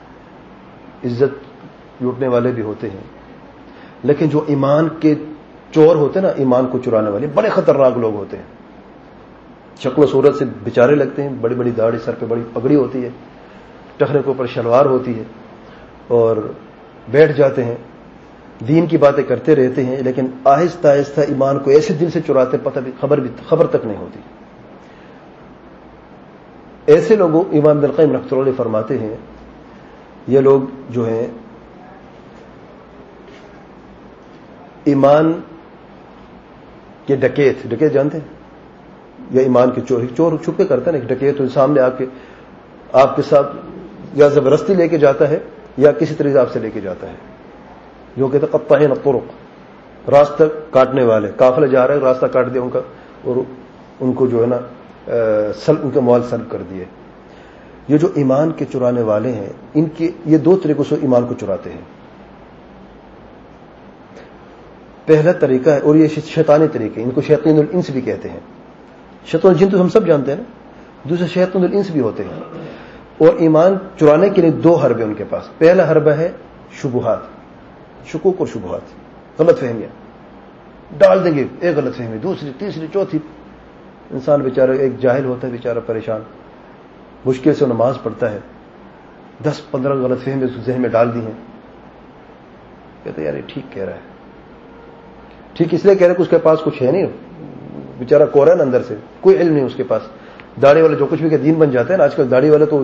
عزت لوٹنے والے بھی ہوتے ہیں، لیکن جو ایمان کے چور ہوتے ہیں نا، ایمان کو چرانے والے بڑے خطرناک لوگ ہوتے ہیں۔ شکل و صورت سے بیچارے لگتے ہیں، بڑی بڑی داڑھی، سر پہ بڑی پگڑی ہوتی ہے، ٹخنے کے اوپر شلوار ہوتی ہے، اور بیٹھ جاتے ہیں، دین کی باتیں کرتے رہتے ہیں، لیکن آہستہ آہستہ ایمان کو ایسے دل سے چراتے پتہ بھی خبر تک نہیں ہوتی۔ ایسے لوگوں، امام ابن القیم رحمۃ اللہ علیہ فرماتے ہیں، یہ لوگ جو ہیں ایمان کے ڈکیت جانتے ہیں، یا ایمان کے چور چھپ کے کرتا ہے نا، ڈکیت تو سامنے آ کے آپ کے ساتھ یا زبردستی لے کے جاتا ہے یا کسی طریقے سے آپ سے لے کے جاتا ہے، جو کہتے ہیں قطاعین الطرق، راستہ کاٹنے والے، قافلہ جا رہا ہے، راستہ کاٹ دیا ان کا، اور ان کو جو ہے نا ان کا مال سلب کر دیے۔ یہ جو ایمان کے چرانے والے ہیں، ان کے یہ 2 طریقوں سے ایمان کو چراتے ہیں۔ پہلا طریقہ ہے، اور یہ شیطانی طریقے، ان کو شیاطین الانس بھی کہتے ہیں۔ شیطان الجن تو ہم سب جانتے ہیں نا، دوسرے شیطان الانس بھی ہوتے ہیں، اور ایمان چرانے کے لیے 2 حربے ان کے پاس۔ پہلا حربہ ہے شبہات، شکوک اور شبہات، غلط فہمیاں ڈال دیں گے، ایک غلط فہمی، دوسری، تیسری، چوتھی، انسان بیچارہ ایک جاہل ہوتا ہے، بیچارہ پریشان، مشکل سے نماز پڑھتا ہے، 10-15 غلط فہمی اس ذہن میں ڈال دی ہیں، کہتے ہیں یار یہ ٹھیک کہہ رہا ہے، ٹھیک اس لیے کہہ رہے کہ اس کے پاس کچھ ہے نہیں، بیچارہ کورا نا اندر سے، کوئی علم نہیں اس کے پاس۔ داڑھی والے جو کچھ بھی کہ دین بن جاتے ہیں نا، آج کل داڑھی والے تو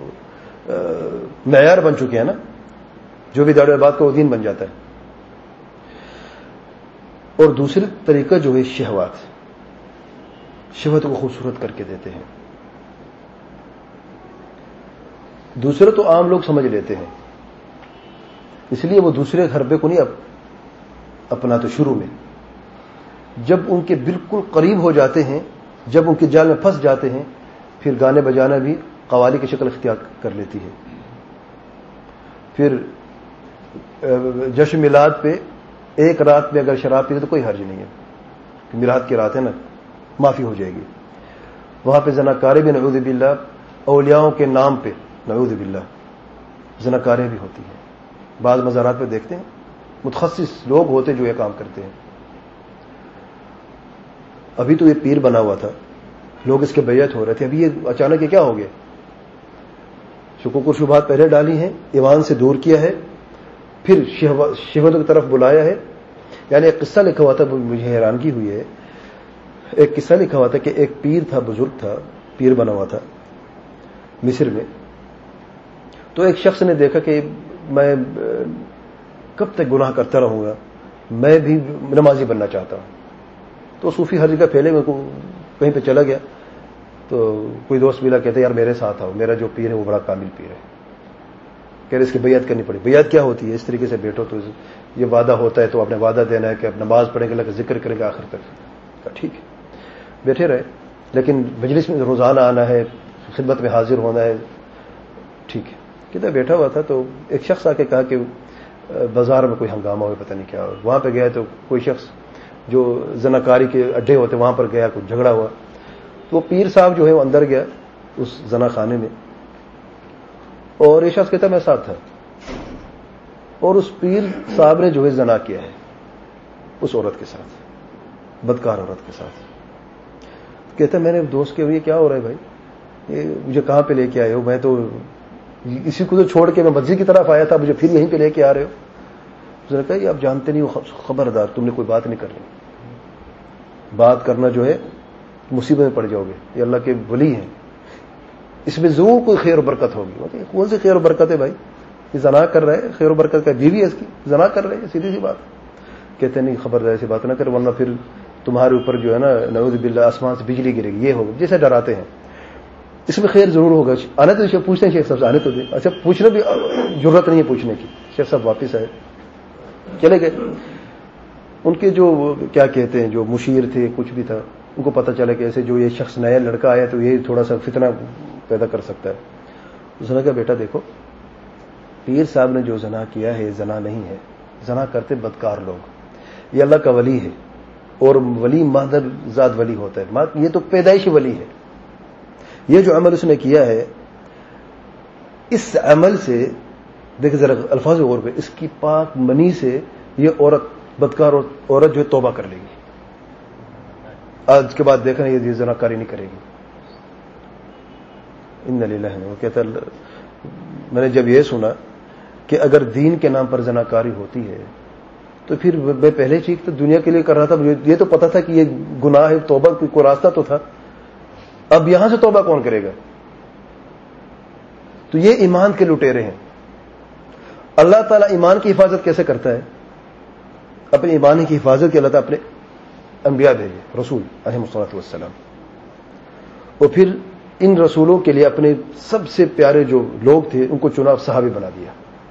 معیار بن چکے ہیں نا، جو بھی داڑھی والی بات کو وہ دین بن جاتا ہے۔ اور دوسری طریقہ جو ہے شہوت کو خوبصورت کر کے دیتے ہیں۔ دوسرے تو عام لوگ سمجھ لیتے ہیں، اس لیے وہ دوسرے حربے کو نہیں اپنا تو شروع میں، جب ان کے بالکل قریب ہو جاتے ہیں، جب ان کے جال میں پھنس جاتے ہیں، پھر گانے بجانا بھی قوالی کی شکل اختیار کر لیتی ہے۔ پھر جشن میلاد پہ ایک رات میں اگر شراب پیتے تو کوئی حرج نہیں ہے، کہ میلاد کی رات ہے نا، معافی ہو جائے گی۔ وہاں پہ زناکارے بھی نعوذ باللہ، اولیاؤں کے نام پہ نعوذ باللہ زناکارے بھی ہوتی ہیں۔ بعض مزارات پہ دیکھتے ہیں متخصص لوگ ہوتے ہیں جو یہ کام کرتے ہیں۔ ابھی تو یہ پیر بنا ہوا تھا، لوگ اس کے بیعت ہو رہے تھے، ابھی یہ اچانک یہ کیا ہو گیا؟ شکوک و شبہات پہلے ڈالی ہیں، ایمان سے دور کیا ہے، پھر شہوت کی طرف بلایا ہے۔ یعنی ایک قصہ لکھا ہوا تھا، مجھے حیرانگی ہوئی ہے، ایک قصہ لکھا ہوا تھا کہ ایک پیر تھا، بزرگ تھا، پیر بنا ہوا تھا مصر میں۔ تو ایک شخص نے دیکھا کہ میں کب تک گناہ کرتا رہوں گا، میں بھی نمازی بننا چاہتا ہوں۔ تو صوفی ہر جگہ پھیلے، میرے کو کہیں پہ چلا گیا، تو کوئی دوست ملا، کہتے یار میرے ساتھ آؤ، میرا جو پیر ہے وہ بڑا کامل پیر ہے، کہہ رہے اس کی بیعت کرنی پڑی۔ بیعت کیا ہوتی ہے؟ اس طریقے سے بیٹھو تو یہ وعدہ ہوتا ہے، تو آپ نے وعدہ دینا ہے کہ آپ نماز پڑھیں گے، ذکر کریں گے آخر تک۔ ٹھیک ہے، بیٹھے رہے، لیکن مجلس میں روزانہ آنا ہے، خدمت میں حاضر ہونا ہے۔ ٹھیک ہے، کہتا بیٹھا ہوا تھا تو ایک شخص آ کے کہا کہ بازار میں کوئی ہنگامہ ہوا، پتہ نہیں کیا ہوا۔ وہاں پہ گیا تو کوئی شخص جو زناکاری کے اڈے ہوتے وہاں پر گیا، کچھ جھگڑا ہوا، تو وہ پیر صاحب جو ہے وہ اندر گیا اس زنا خانے میں، اور یہ شخص کہتا میں ساتھ تھا، اور اس پیر صاحب نے جو ہے زنا کیا ہے اس عورت کے ساتھ، بدکار عورت کے ساتھ۔ کہتا میں نے دوست کے یہ کیا ہو رہا ہے بھائی، یہ مجھے کہاں پہ لے کے آئے ہو؟ میں تو اسی کو تو چھوڑ کے میں مسجد کی طرف آیا تھا، مجھے پھر یہیں پہ لے کے آ رہے ہو۔ اس نے کہا یہ آپ جانتے نہیں ہو، خبردار تم نے کوئی بات نہیں کرنی، بات کرنا جو ہے مصیبت میں پڑ جاؤ گے، یہ اللہ کے ولی ہیں، اس میں ضرور کوئی خیر و برکت ہوگی۔ کون سی خیر و برکت ہے بھائی، یہ زنا کر رہا ہے، خیر و برکت کا بیوی ہے اس کی، زنا کر رہے ہیں، سیدھی سی بات۔ کہتے نہیں خبردار ایسی بات نہ کر، ورنہ پھر تمہارے اوپر جو ہے نا نعوذ باللہ آسمان سے بجلی گرے گی، یہ ہوگا، جیسے ڈراتے ہیں۔ اس میں خیر ضرور ہوگا. آنے تو پوچھتے ہیں شیخ صاحب سے, آنے تو دیں. اچھا پوچھنا بھی ضرورت نہیں ہے پوچھنے کی. شیخ صاحب واپس آئے, چلے گئے. ان کے جو کیا کہتے ہیں جو مشیر تھے کچھ بھی تھا, ان کو پتہ چلا کہ ایسے جو یہ شخص نیا لڑکا آیا تو یہ تھوڑا سا فتنہ پیدا کر سکتا ہے. اس نے کہا بیٹا دیکھو, پیر صاحب نے جو زنا کیا ہے زنا نہیں ہے, زنا کرتے بدکار لوگ. یہ اللہ کا ولی ہے, اور ولی مادر ذات ولی ہوتا ہے, یہ تو پیدائشی ولی ہے. یہ جو عمل اس نے کیا ہے, اس عمل سے دیکھیں ذرا الفاظ غور پہ, اس کی پاک منی سے یہ عورت بدکار عورت جو ہے توبہ کر لے گی. آج کے بعد دیکھنا یہ زناکاری نہیں کرے گی. ان للہ. وہ کہتا میں نے جب یہ سنا کہ اگر دین کے نام پر زناکاری ہوتی ہے تو پھر میں پہلے چیز تو دنیا کے لیے کر رہا تھا, یہ تو پتا تھا کہ یہ گناہ ہے, توبہ کوئی راستہ تو تھا. اب یہاں سے توبہ کون کرے گا؟ تو یہ ایمان کے لٹیرے ہیں. اللہ تعالیٰ ایمان کی حفاظت کیسے کرتا ہے؟ اپنے ایمان کی حفاظت کے اللہ تعالیٰ اپنے انبیاء بھیجے, رسول علیہ الصلوۃ والسلام, اور پھر ان رسولوں کے لیے اپنے سب سے پیارے جو لوگ تھے ان کو چنا, صحابی بنا دیا.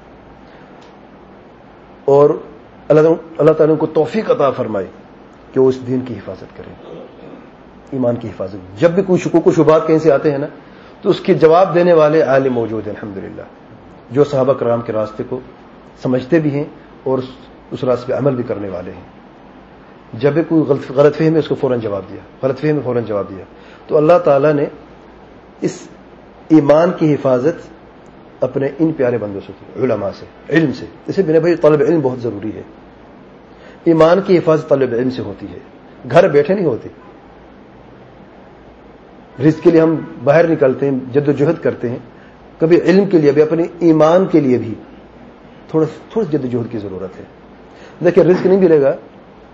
اور اللہ تعالیٰ نے ان کو توفیق عطا فرمائی کہ وہ اس دین کی حفاظت کریں, ایمان کی حفاظت. جب بھی کوئی شکوک و شبہات کہیں سے آتے ہیں نا تو اس کے جواب دینے والے عالم موجود ہیں الحمدللہ, جو صحابہ کرام کے راستے کو سمجھتے بھی ہیں اور اس راستے پہ عمل بھی کرنے والے ہیں. جب بھی کوئی غلط فہم ہے اس کو فوراً جواب دیا, غلط فہم ہے فوراً جواب دیا. تو اللہ تعالیٰ نے اس ایمان کی حفاظت اپنے ان پیارے بندوں سے کی, علماء سے, علم سے. اسے بنا بھائی طلب علم بہت ضروری ہے. ایمان کی حفاظت طلب علم سے ہوتی ہے, گھر بیٹھے نہیں ہوتی. رزق کے لیے ہم باہر نکلتے ہیں, جد و جہد کرتے ہیں, کبھی علم کے لیے بھی, اپنے ایمان کے لیے بھی تھوڑا جد و جہد کی ضرورت ہے. دیکھیں رزق نہیں ملے گا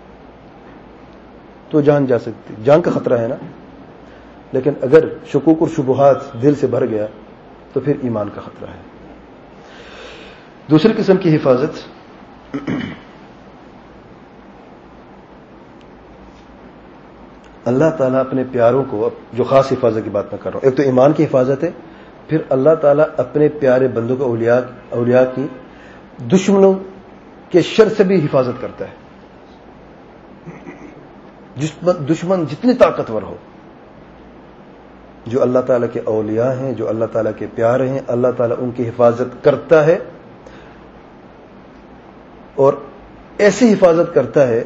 تو جان جا سکتی, جان کا خطرہ ہے نا, لیکن اگر شکوک اور شبہات دل سے بھر گیا تو پھر ایمان کا خطرہ ہے. دوسری قسم کی حفاظت اللہ تعالیٰ اپنے پیاروں کو, جو خاص حفاظت کی بات میں کر رہا ہوں, ایک تو ایمان کی حفاظت ہے, پھر اللہ تعالیٰ اپنے پیارے بندوں کو اولیاء کی دشمنوں کے شر سے بھی حفاظت کرتا ہے. دشمن جتنی طاقتور ہو, جو اللہ تعالیٰ کے اولیاء ہیں, جو اللہ تعالیٰ کے پیارے ہیں, اللہ تعالیٰ ان کی حفاظت کرتا ہے. اور ایسی حفاظت کرتا ہے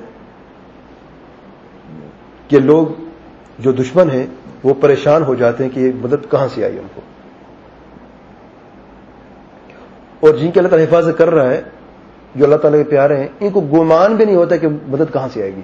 کہ لوگ جو دشمن ہیں وہ پریشان ہو جاتے ہیں کہ یہ مدد کہاں سے آئی ان کو. اور جن کی اللہ تعالیٰ حفاظت کر رہا ہے, جو اللہ تعالیٰ کے پیارے ہیں, ان کو گمان بھی نہیں ہوتا کہ مدد کہاں سے آئے گی.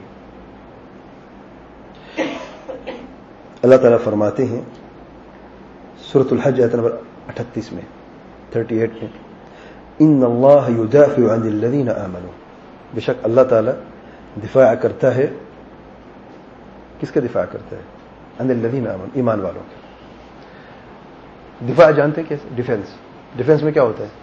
اللہ تعالیٰ فرماتے ہیں سورۃ الحج آیت نمبر 38 میں, 38 میں, ان اللہ یدافع عن الذین آمنوا, بے شک اللہ تعالیٰ دفاع کرتا ہے. کس کا دفاع کرتا ہے؟ عن الذین آمنوا, ایمان والوں کا. دفاع جانتے ہیں کیسے؟ ڈیفنس میں کیا ہوتا ہے؟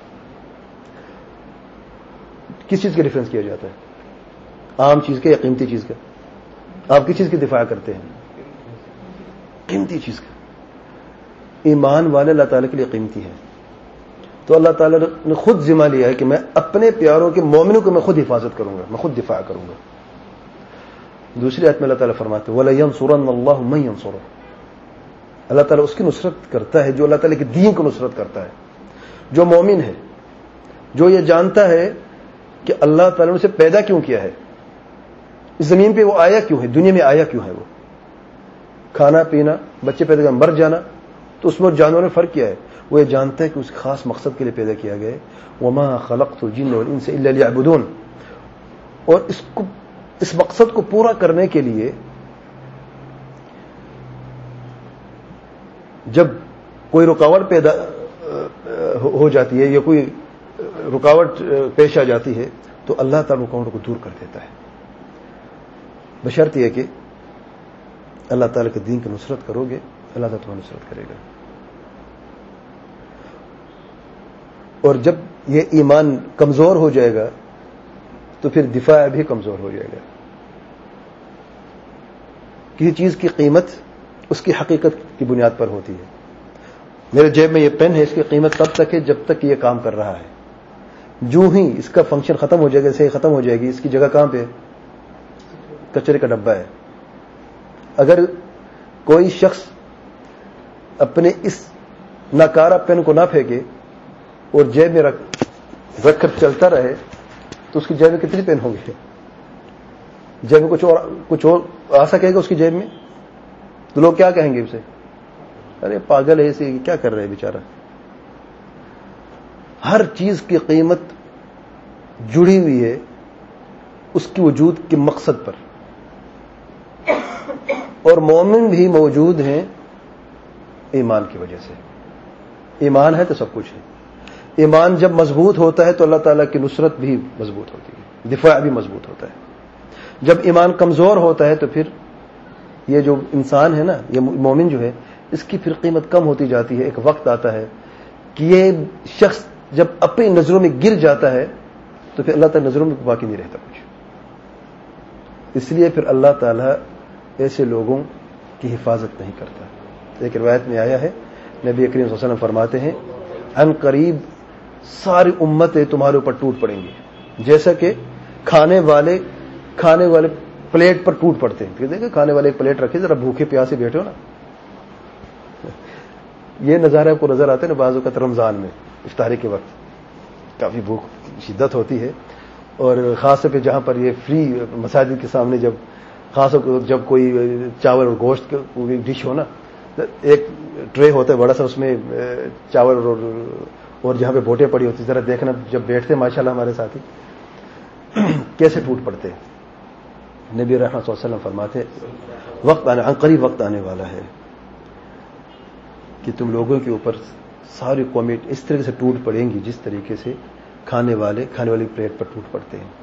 کس چیز کا ڈیفنس کیا جاتا ہے؟ عام چیز کا یا قیمتی چیز کا؟ آپ کس چیز کی دفاع کرتے ہیں؟ قیمتی چیز کا. ایمان والے اللہ تعالیٰ کے لیے قیمتی ہے. تو اللہ تعالیٰ نے خود ذمہ لیا ہے کہ میں اپنے پیاروں کے مومنوں کو میں خود حفاظت کروں گا, میں خود دفاع کروں گا. دوسری آیت میں اللہ تعالیٰ فرماتے ہیں وَلَيَنْصُرَنَّ اللَّهُ مَن يَنْصُرُهُ, اللہ تعالیٰ اس کی نصرت کرتا ہے جو اللہ تعالیٰ کے دین کو نصرت کرتا ہے. جو مومن ہے, جو یہ جانتا ہے کہ اللہ تعالیٰ نے اسے پیدا کیوں کیا ہے, اس زمین پہ وہ آیا کیوں ہے, دنیا میں آیا کیوں ہے, وہ کھانا پینا, بچے پیدا کرنا, مر جانا, تو اس میں جانوروں نے فرق کیا ہے. وہ یہ جانتا ہے کہ اس خاص مقصد کے لیے پیدا کیا گیا ہے. وَمَا خَلَقْتُ الْجِنَّ وَالْإِنسَ إِلَّا لِيَعْبُدُونَ, اور اس مقصد کو پورا کرنے کے لیے جب کوئی رکاوٹ پیدا ہو جاتی ہے یا کوئی رکاوٹ پیش آ جاتی ہے تو اللہ تعالیٰ رکاوٹ کو دور کر دیتا ہے, بشرط یہ کہ اللہ تعالیٰ کے دین کی نصرت کرو گے, اللہ تعالیٰ تمہیں نصرت کرے گا. اور جب یہ ایمان کمزور ہو جائے گا تو پھر دفاع بھی کمزور ہو جائے گا. کسی چیز کی قیمت اس کی حقیقت کی بنیاد پر ہوتی ہے. میرے جیب میں یہ پین ہے، اس کی قیمت تب تک ہے جب تک یہ کام کر رہا ہے. جو ہی اس کا فنکشن ختم ہو جائے گا، اسے ختم ہو جائے گی، اس کی جگہ کہاں پہ؟ کچرے کا ڈبہ ہے. اگر کوئی شخص اپنے اس ناکارہ پین کو نہ پھینکے اور جیب میں رکھ کر چلتا رہے تو اس کی جیب میں کتنی پین ہوں گے؟ جیب میں کچھ اور آ سکے گا اس کی جیب میں تو لوگ کیا کہیں گے اسے؟ ارے پاگل ہے، اسے کیا کر رہے ہیں بیچارہ. ہر چیز کی قیمت جڑی ہوئی ہے اس کی وجود کے مقصد پر، اور مومن بھی موجود ہیں ایمان کی وجہ سے. ایمان ہے تو سب کچھ ہے. ایمان جب مضبوط ہوتا ہے تو اللہ تعالیٰ کی نصرت بھی مضبوط ہوتی ہے، دفاع بھی مضبوط ہوتا ہے. جب ایمان کمزور ہوتا ہے تو پھر یہ جو انسان ہے نا، یہ مومن جو ہے، اس کی پھر قیمت کم ہوتی جاتی ہے. ایک وقت آتا ہے کہ یہ شخص جب اپنی نظروں میں گر جاتا ہے تو پھر اللہ تعالیٰ نظروں میں باقی نہیں رہتا کچھ. اس لیے پھر اللہ تعالیٰ ایسے لوگوں کی حفاظت نہیں کرتا. ایک روایت میں آیا ہے، نبی کریم صلی اللہ علیہ وسلم فرماتے ہیں ان قریب ساری امتیں تمہارے اوپر ٹوٹ پڑیں گی جیسا کہ کھانے والے پلیٹ پر ٹوٹ پڑتے ہیں. دیکھیں کھانے والے ایک پلیٹ رکھے، ذرا بھوکے پیاسے بیٹھے ہو نا، یہ نظارہ آپ کو نظر آتا ہے نا بعض اوقات رمضان میں افطاری کے وقت کافی بھوک شدت ہوتی ہے، اور خاص طور پہ جہاں پر یہ فری مساجد کے سامنے جب کوئی چاول اور گوشت کی ڈش ہو نا، ایک ٹرے ہوتا ہے بڑا سا، اس میں چاول اور جہاں پہ بوٹیں پڑی ہوتی، ذرا دیکھنا جب بیٹھتے ماشاءاللہ ہمارے ساتھی کیسے ٹوٹ پڑتے. نبی رحمۃ صلی اللہ علیہ وسلم فرماتے قریب وقت آنے والا ہے کہ تم لوگوں کے اوپر ساری قومیں اس طریقے سے ٹوٹ پڑیں گی جس طریقے سے کھانے والی پلیٹ پر ٹوٹ پڑتے ہیں.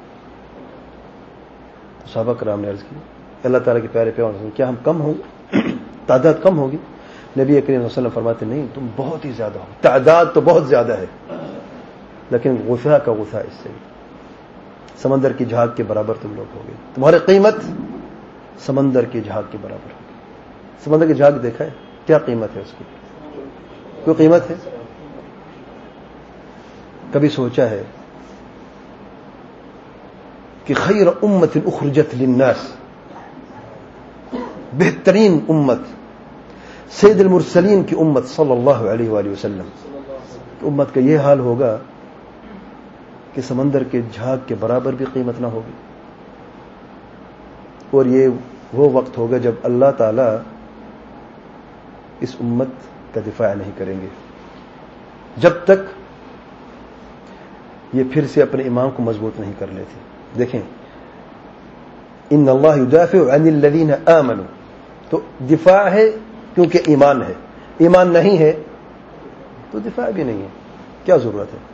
صحابہ کرام نے عرض کی اللہ تعالیٰ کے پیارے پیغمبر کیا ہم کم ہوں گے، تعداد کم ہوگی؟ نبی کریم صلی اللہ علیہ وسلم فرماتے نہیں، تم بہت ہی زیادہ ہو. تعداد تو بہت زیادہ ہے لیکن غصہ کا غصہ اس سے سمندر کی جھاگ کے برابر تم لوگ ہوگے. تمہاری قیمت سمندر کی جھاگ کے برابر ہوگی. سمندر کی جھاگ دیکھا ہے کیا قیمت ہے اس کی؟ کوئی قیمت ہے؟ کبھی سوچا ہے کہ خیر امت اخرجت للناس، بہترین امت سید المرسلین کی امت صلی اللہ علیہ وآلہ وسلم امت کا یہ حال ہوگا کہ سمندر کے جھاگ کے برابر بھی قیمت نہ ہوگی. اور یہ وہ وقت ہوگا جب اللہ تعالی اس امت کا دفاع نہیں کریں گے جب تک یہ پھر سے اپنے ایمان کو مضبوط نہیں کر لیتے. دیکھیں ان اللہ یدافع عن الذین آمنوا، تو دفاع ہے کیونکہ ایمان ہے. ایمان نہیں ہے تو دفاع بھی نہیں ہے. کیا ضرورت ہے؟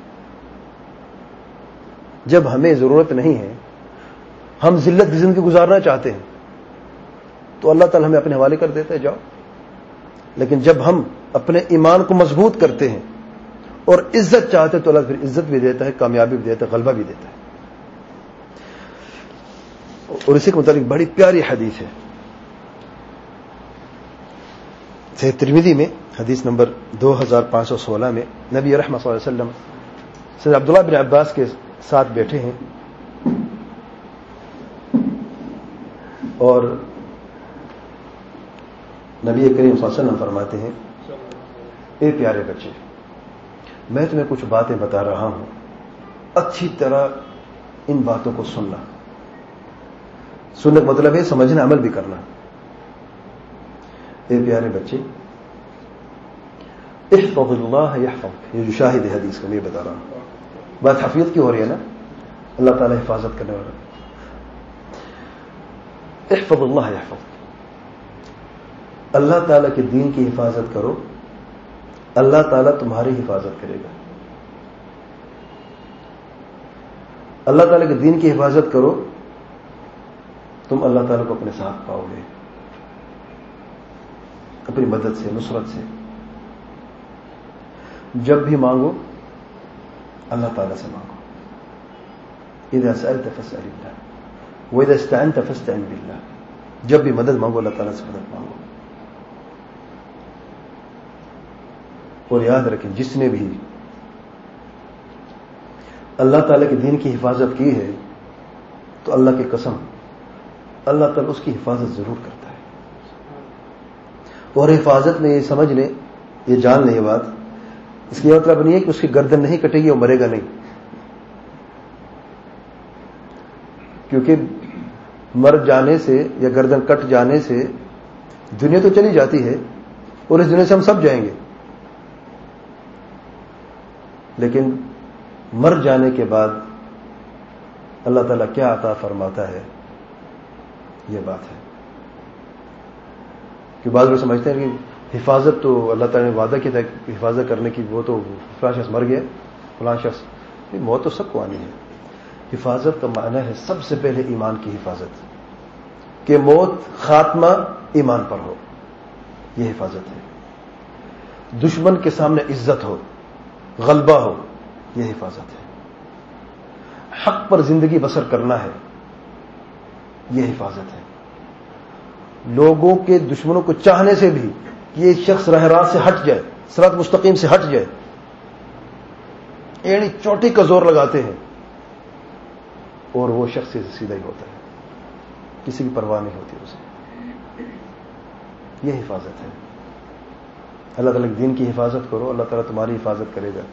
جب ہمیں ضرورت نہیں ہے، ہم ذلت کی زندگی گزارنا چاہتے ہیں تو اللہ تعالی ہمیں اپنے حوالے کر دیتا ہے جاؤ. لیکن جب ہم اپنے ایمان کو مضبوط کرتے ہیں اور عزت چاہتے ہیں تو اللہ پھر عزت بھی دیتا ہے، کامیابی بھی دیتا ہے، غلبہ بھی دیتا ہے. اور اسی کے متعلق بڑی پیاری حدیث ہے صحیح ترمذی میں، حدیث نمبر 2516 میں نبی رحمۃ صلی اللہ علیہ وسلم سید عبداللہ بن عباس کے ساتھ بیٹھے ہیں اور نبی کریم صلی اللہ علیہ وسلم فرماتے ہیں اے پیارے بچے، میں تمہیں کچھ باتیں بتا رہا ہوں، اچھی طرح ان باتوں کو سننا. سننے کا مطلب ہے سمجھنا، عمل بھی کرنا. اے پیارے بچے، احفظ اللہ یحفظک، یہ جو شاہد ہے حدیث کا میں بتا رہا ہوں. بات حفیظ کی ہو رہی ہے نا، اللہ تعالیٰ حفاظت کرنے والا. احفظ اللہ یحفظک، اللہ تعالیٰ کے دین کی حفاظت کرو، اللہ تعالیٰ تمہاری حفاظت کرے گا. اللہ تعالیٰ کے دین کی حفاظت کرو، تم اللہ تعالیٰ کو اپنے ساتھ پاؤ گے، اپنی مدد سے، نصرت سے. جب بھی مانگو اللہ تعالیٰ سے مانگو. اذا سألت فاسأل اللہ واذا استعنت فاستعن باللہ. جب بھی مدد مانگو اللہ تعالیٰ سے مدد مانگو. اور یاد رکھیں جس نے بھی اللہ تعالیٰ کے دین کی حفاظت کی ہے تو اللہ کی قسم اللہ تعالیٰ اس کی حفاظت ضرور کرتا ہے. اور حفاظت میں یہ سمجھ لیں، یہ جان لیں، یہ بات اس کی مطلب نہیں ہے کہ اس کی گردن نہیں کٹے گی اور مرے گا نہیں، کیونکہ مر جانے سے یا گردن کٹ جانے سے دنیا تو چلی جاتی ہے اور اس دنیا سے ہم سب جائیں گے، لیکن مر جانے کے بعد اللہ تعالیٰ کیا عطا فرماتا ہے یہ بات ہے. کہ بعض لوگ سمجھتے ہیں کہ حفاظت تو اللہ تعالیٰ نے وعدہ کیا تھا کہ حفاظت کرنے کی، وہ تو فلاں شخص مر گیا، فلاں شخص، موت تو سب کو آنی ہے. حفاظت کا معنی ہے سب سے پہلے ایمان کی حفاظت، کہ موت خاتمہ ایمان پر ہو، یہ حفاظت ہے. دشمن کے سامنے عزت ہو، غلبہ ہو، یہ حفاظت ہے. حق پر زندگی بسر کرنا ہے، یہ حفاظت ہے. لوگوں کے دشمنوں کو چاہنے سے بھی کہ یہ شخص راہ راست سے ہٹ جائے، صراط مستقیم سے ہٹ جائے، ایڑی چوٹی کا زور لگاتے ہیں اور وہ شخص سے سیدھا ہی ہوتا ہے، کسی کی پرواہ نہیں ہوتی اسے. یہ حفاظت ہے. اللہ تعالیٰ کے دین کی حفاظت کرو، اللہ تعالیٰ تمہاری حفاظت کرے گا.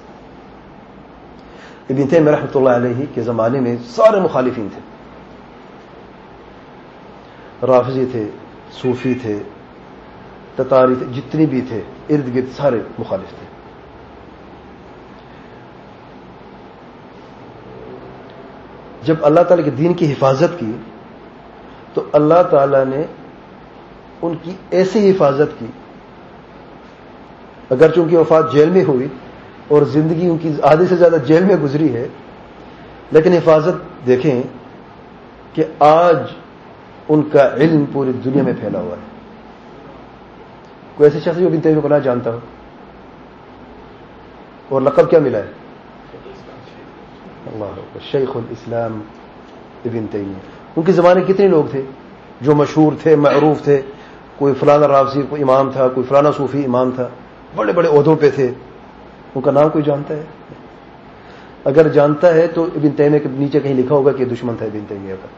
ابن تیمیہ رحمۃ اللہ علیہ کے زمانے میں سارے مخالفین تھے، رافضی تھے، صوفی تھے، تتاری تھے، جتنی بھی تھے ارد گرد سارے مخالف تھے. جب اللہ تعالیٰ کے دین کی حفاظت کی تو اللہ تعالیٰ نے ان کی ایسی حفاظت کی، اگرچہ ان کی وفات جیل میں ہوئی اور زندگی ان کی آدھے سے زیادہ جیل میں گزری ہے، لیکن حفاظت دیکھیں کہ آج ان کا علم پوری دنیا میں پھیلا ہوا ہے. کوئی ایسے شخص جو ابن تیمیہ کو نہ جانتا ہو، اور لقب کیا ملا ہے؟ اللہ شیخ الاسلام ابن تیمیہ. ان کے زمانے کتنے لوگ تھے جو مشہور تھے، معروف تھے، کوئی فلانا رافضی کوئی امام تھا، کوئی فلانا صوفی امام تھا، بڑے بڑے عہدوں پہ تھے. ان کا نام کوئی جانتا ہے؟ اگر جانتا ہے تو ابن تیمیہ کے نیچے کہیں لکھا ہوگا کہ دشمن تھا ابن تیمیہ کا.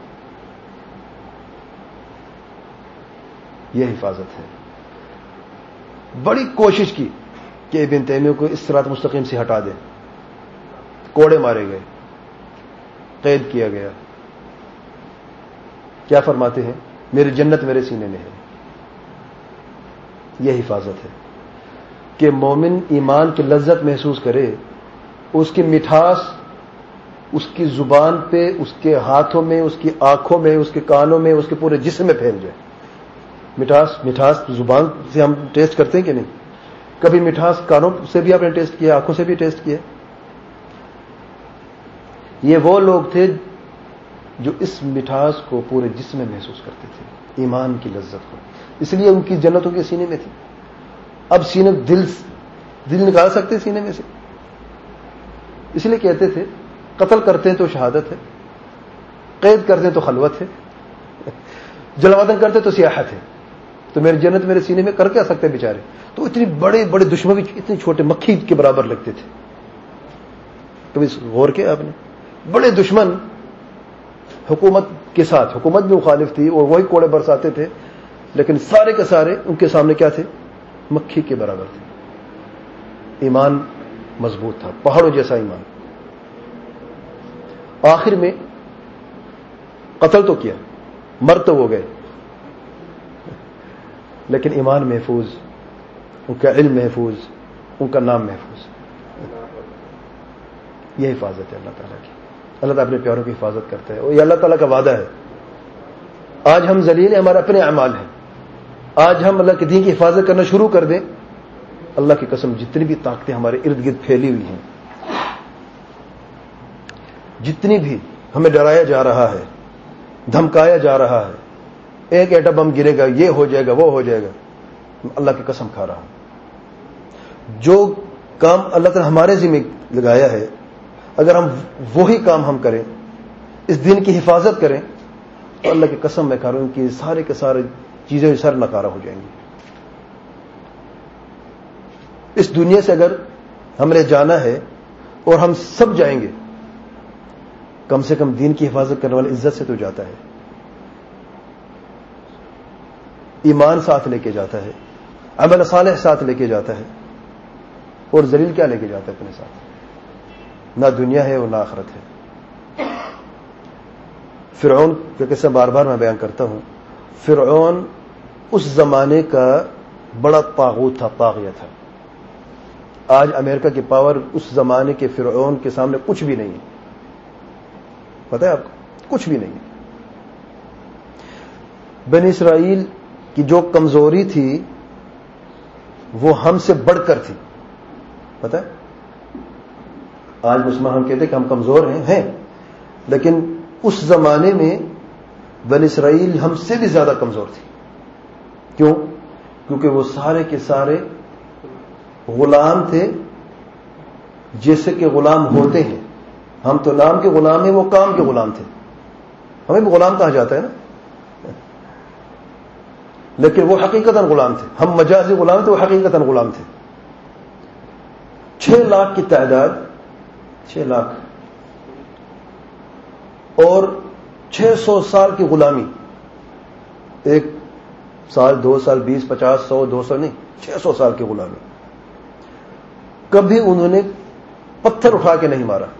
یہ حفاظت ہے. بڑی کوشش کی کہ ابن تیمیہ کو اس صراط مستقیم سے ہٹا دیں، کوڑے مارے گئے، قید کیا گیا. کیا فرماتے ہیں؟ میری جنت میرے سینے میں ہے. یہ حفاظت ہے کہ مومن ایمان کی لذت محسوس کرے، اس کی مٹھاس اس کی زبان پہ، اس کے ہاتھوں میں، اس کی آنکھوں میں، اس کے کانوں میں، اس کے پورے جسم میں پھیل جائے. مٹھاس زبان سے ہم ٹیسٹ کرتے ہیں کہ نہیں؟ کبھی مٹھاس کانوں سے بھی آپ نے ٹیسٹ کیا، آنکھوں سے بھی ٹیسٹ کیا. یہ وہ لوگ تھے جو اس مٹھاس کو پورے جسم میں محسوس کرتے تھے، ایمان کی لذت کو. اس لیے ان کی جنتوں کے سینے میں تھی. اب سینے دل نکال سکتے سینے میں سے؟ اس لیے کہتے تھے قتل کرتے ہیں تو شہادت ہے، قید کرتے ہیں تو خلوت ہے، جلوادن کرتے تو سیاحت ہے. تو میری جنت میرے سینے میں کر کیا سکتے بیچارے؟ تو اتنی بڑے بڑے دشمن بھی اتنے چھوٹے مکھی کے برابر لگتے تھے. کبھی غور کیا آپ نے؟ بڑے دشمن حکومت کے ساتھ، حکومت بھی مخالف تھی اور وہی کوڑے برساتے تھے، لیکن سارے کے سارے ان کے سامنے کیا تھے؟ مکھی کے برابر تھے. ایمان مضبوط تھا، پہاڑوں جیسا ایمان. آخر میں قتل تو کیا، مر تو وہ گئے، لیکن ایمان محفوظ، ان کا علم محفوظ، ان کا نام محفوظ. یہ حفاظت ہے اللہ تعالیٰ کی. اللہ تعالیٰ اپنے پیاروں کی حفاظت کرتا ہے اور یہ اللہ تعالیٰ کا وعدہ ہے. آج ہم ذلیل ہیں، ہمارے اپنے اعمال ہیں. آج ہم اللہ کے دین کی حفاظت کرنا شروع کر دیں، اللہ کی قسم جتنی بھی طاقتیں ہمارے ارد گرد پھیلی ہوئی ہیں، جتنی بھی ہمیں ڈرایا جا رہا ہے، دھمکایا جا رہا ہے، ایک ایٹم بم گرے گا، یہ ہو جائے گا، وہ ہو جائے گا، اللہ کی قسم کھا رہا ہوں، جو کام اللہ تعالیٰ ہمارے ذمہ لگایا ہے، اگر ہم وہی کام ہم کریں، اس دین کی حفاظت کریں، تو اللہ کی قسم میں کہہ رہا ہوں کہ سارے کے سارے چیزیں سر نکارہ ہو جائیں گی. اس دنیا سے اگر ہم نے جانا ہے اور ہم سب جائیں گے، کم سے کم دین کی حفاظت کرنے والے عزت سے تو جاتا ہے، ایمان ساتھ لے کے جاتا ہے، عمل صالح ساتھ لے کے جاتا ہے، اور ذلیل کیا لے کے جاتا ہے اپنے ساتھ؟ نہ دنیا ہے اور نہ آخرت ہے۔ فرعون کا قصہ بار بار میں بیان کرتا ہوں۔ فرعون اس زمانے کا بڑا طاغوت تھا، طاغیہ تھا۔ آج امریکہ کی پاور اس زمانے کے فرعون کے سامنے کچھ بھی نہیں ہے، پتہ ہے آپ کو؟ کچھ بھی نہیں ہے۔ بنی اسرائیل کی جو کمزوری تھی وہ ہم سے بڑھ کر تھی، پتہ ہے؟ آج مسلمان ہم کہتے ہیں کہ ہم کمزور ہیں، لیکن اس زمانے میں بنی اسرائیل ہم سے بھی زیادہ کمزور تھی۔ کیوں؟ کیونکہ وہ سارے کے سارے غلام تھے، جیسے کہ غلام ہوتے ہیں۔ ہم تو نام کے غلام ہیں، وہ کام کے غلام تھے۔ ہمیں بھی غلام کہا جاتا ہے نا، لیکن وہ حقیقتاً غلام تھے۔ ہم مجازی غلام تھے، وہ حقیقتاً غلام تھے۔ 6 لاکھ کی تعداد، 6 لاکھ، اور 600 سال کی غلامی۔ 1 سال، 2 سال، 20، 50، 100، 200 نہیں، 600 سال کی غلامی۔ کبھی انہوں نے پتھر اٹھا کے نہیں مارا،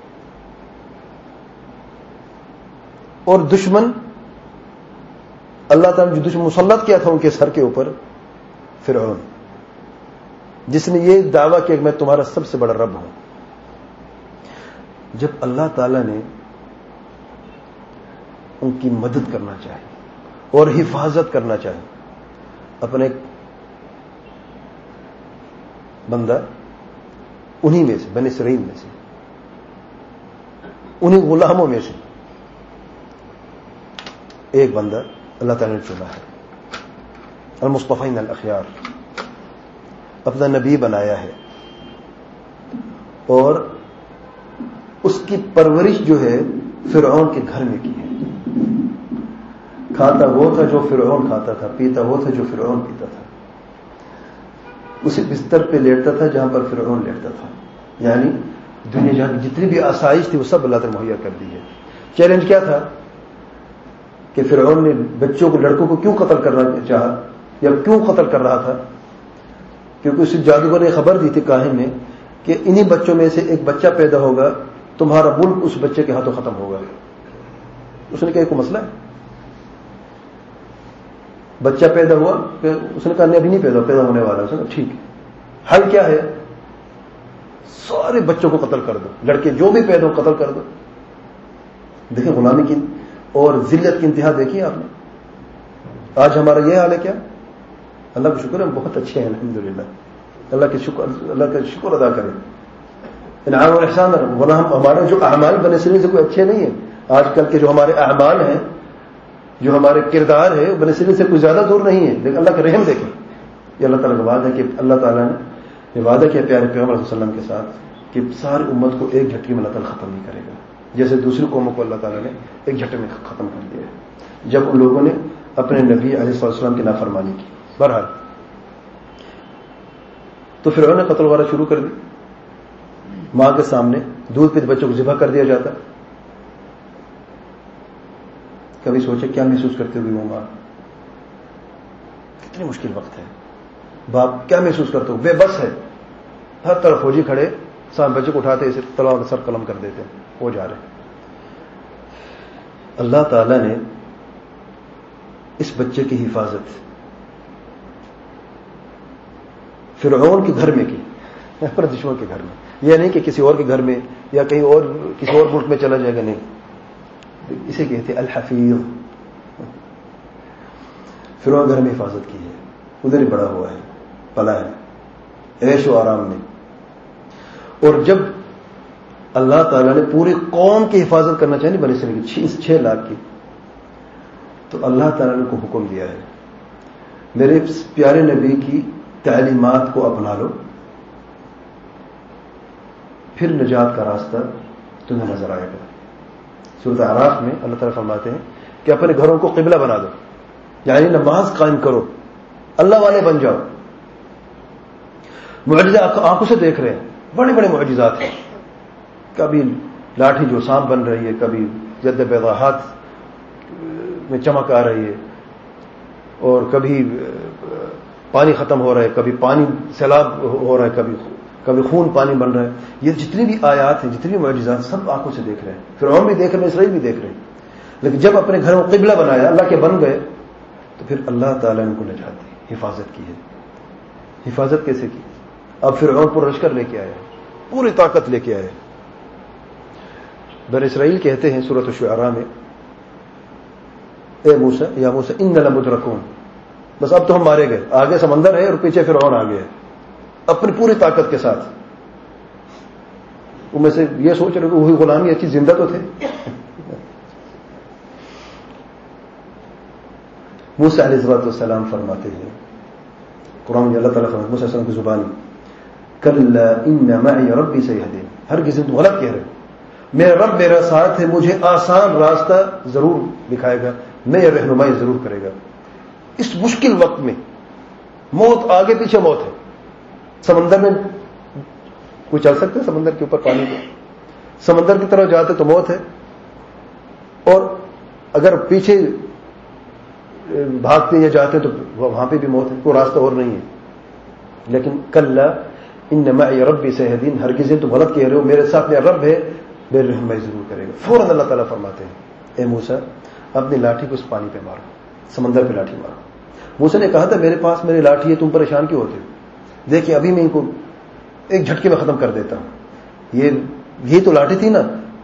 اور دشمن اللہ تعالیٰ نے جو دشمن مسلط کیا تھا ان کے سر کے اوپر، فرعون، جس نے یہ دعویٰ کیا کہ میں تمہارا سب سے بڑا رب ہوں۔ جب اللہ تعالیٰ نے ان کی مدد کرنا چاہے اور حفاظت کرنا چاہے، اپنے ایک بندہ انہی میں سے، بنی اسرائیل میں سے، انہی غلاموں میں سے ایک بندہ اللہ تعالیٰ نے چنا ہے، المصطفین الاخیار، اپنا نبی بنایا ہے، اور اس کی پرورش جو ہے فرعون کے گھر میں کی ہے۔ کھاتا وہ تھا جو فرعون کھاتا تھا، پیتا وہ تھا جو فرعون پیتا تھا، اسی بستر پہ لیٹتا تھا جہاں پر فرعون لیٹتا تھا۔ یعنی دنیا جہاں کی جتنی بھی آسائش تھی وہ سب اللہ تعالیٰ مہیا کر دی ہے۔ چیلنج کیا تھا کہ فرعون نے بچوں کو، لڑکوں کو کیوں قتل کرنا چاہا یا کیوں قتل کر رہا تھا؟ کیونکہ اس جادوگر نے خبر دی تھی کاہن نے کہ انہی بچوں میں سے ایک بچہ پیدا ہوگا، تمہارا ملک اس بچے کے ہاتھوں ختم ہوگا۔ اس نے کہا کوئی مسئلہ ہے؟ بچہ پیدا ہوا، اس نے کہا نہیں ابھی نہیں پیدا ہونے والا۔ اس نے کہا ٹھیک ہے، حل کیا ہے؟ سارے بچوں کو قتل کر دو، لڑکے جو بھی پیدا ہو قتل کر دو۔ دیکھیں غلامی کی اور ذلت کی انتہا دیکھیے آپ نے۔ آج ہمارا یہ حال ہے کیا؟ اللہ کا شکر ہے، ہم بہت اچھے ہیں الحمدللہ، اللہ کا شکر ادا کریں، انعام اور احسان۔ ورنہ ہمارے جو اعمال بنی اسرائیل سے کوئی اچھے نہیں ہیں۔ آج کل کے جو ہمارے اعمال ہیں، جو ہمارے کردار ہے، بنی اسرائیل سے کوئی زیادہ دور نہیں ہے۔ لیکن اللہ کا رحم دیکھیں، یہ اللہ تعالیٰ کا وعدہ ہے کہ اللہ تعالیٰ نے وعدہ کیا پیارے پیغمبر صلی اللہ علیہ وسلم کے ساتھ کہ ساری امت کو ایک جھٹکی میں اللہ تعالیٰ ختم نہیں کرے گا، جیسے دوسری قوموں کو اللہ تعالیٰ نے ایک جھٹکے میں ختم کر دیا ہے جب ان لوگوں نے اپنے نبی علیہ السلام کی نافرمانی کی۔ بہرحال تو فرعون نے قتل وغیرہ شروع کر دی، ماں کے سامنے دودھ پیتے بچوں کو ذبح کر دیا جاتا۔ کبھی سوچے کیا محسوس کرتے ہوئے وہ ماں؟ کتنی مشکل وقت ہے۔ باپ کیا محسوس کرتے ہو؟ بے بس ہے، ہر طرف فوجی کھڑے، سام بچے کو اٹھاتے اسے تلوار سر قلم کر دیتے، وہ جا رہے۔ اللہ تعالی نے اس بچے کی حفاظت فرعون کے گھر میں کی، اپنے دشمن کے گھر میں۔ یہ نہیں کہ کسی اور کے گھر میں یا کہیں اور کسی اور ملک میں چلا جائے گا، نہیں، اسے کہتے الحفیظ۔ فرعون گھر میں حفاظت کی ہے، ادھر ہی بڑا ہوا ہے، پلا ہے عیش و آرام میں۔ اور جب اللہ تعالیٰ نے پوری قوم کی حفاظت کرنا چاہیے بنی اسرائیل کی، اس 6 لاکھ کی، تو اللہ تعالیٰ نے کو حکم دیا ہے میرے پیارے نبی کی تعلیمات کو اپنا لو، پھر نجات کا راستہ تمہیں نظر آئے گا۔ سورۃ اعراف میں اللہ تعالیٰ فرماتے ہیں کہ اپنے گھروں کو قبلہ بنا دو، یعنی نماز قائم کرو، اللہ والے بن جاؤ۔ معجزہ آنکھوں سے دیکھ رہے ہیں، بڑے بڑے معجزات ہیں. کبھی لاٹھی جو سانپ بن رہی ہے، کبھی جد بیضا ہاتھ میں چمک آ رہی ہے، اور کبھی پانی ختم ہو رہا ہے، کبھی پانی سیلاب ہو رہا ہے، کبھی خون پانی بن رہا ہے. یہ جتنی بھی آیات ہیں، جتنی بھی معجزات، سب آنکھوں سے دیکھ رہے ہیں. فرعون بھی دیکھ رہے ہیں، اسرائیل بھی دیکھ رہے ہیں. لیکن جب اپنے گھروں کو قبلہ بنایا، اللہ کے بن گئے، تو پھر اللہ تعالیٰ نے ان کو نجات دی، حفاظت کی ہے. حفاظت کیسے کی؟ اب فرعون پر لشکر لے کے آئے، پوری طاقت لے کے آئے. بنی اسرائیل کہتے ہیں سورۃ الشعراء میں، اے موسیٰ یا موسیٰ انا لمدرکون، بس اب تو ہم مارے گئے. آگے سمندر ہے اور پیچھے فرعون آ گیا اپنی پوری طاقت کے ساتھ. وہ میں سے یہ سوچ رہے کہ وہی غلام یہ چیز زندہ تو تھے. موسیٰ علیہ السلام فرماتے ہیں، قرآن میں اللہ تعالیٰ فرماتے ہیں موسیٰ علیہ السلام کی زبانی، کلا ان معی ربی سیہدین، ہرگز تم غلط کہہ رہے، میرا رب میرا ساتھ ہے، مجھے آسان راستہ ضرور دکھائے گا، میری رہنمائی ضرور کرے گا. اس مشکل وقت میں موت آگے پیچھے موت ہے. سمندر میں کوئی چل سکتا ہے؟ سمندر کے اوپر پانی پہ سمندر کی طرف جاتے تو موت ہے، اور اگر پیچھے بھاگتے یا جاتے تو وہاں پہ بھی موت ہے، کوئی راستہ اور نہیں ہے. لیکن کلا ان معی ربی سیہدین، ہرگز تم غلط کہہ رہے ہو، میرے ساتھ میرا رب ہے، میری رہنمائی ضرور کرے گا. فوراً اللہ تعالیٰ فرماتے ہیں، اے موسیٰ اپنی لاٹھی کو اس پانی پہ مارو، سمندر پہ لاٹھی مارو. موسیٰ نے کہا تھا میرے پاس میری لاٹھی ہے، تم پریشان کیوں ہوتے ہو؟ دیکھیں ابھی میں ان کو ایک جھٹکے میں ختم کر دیتا ہوں. یہ تو لاٹھی تھی نا،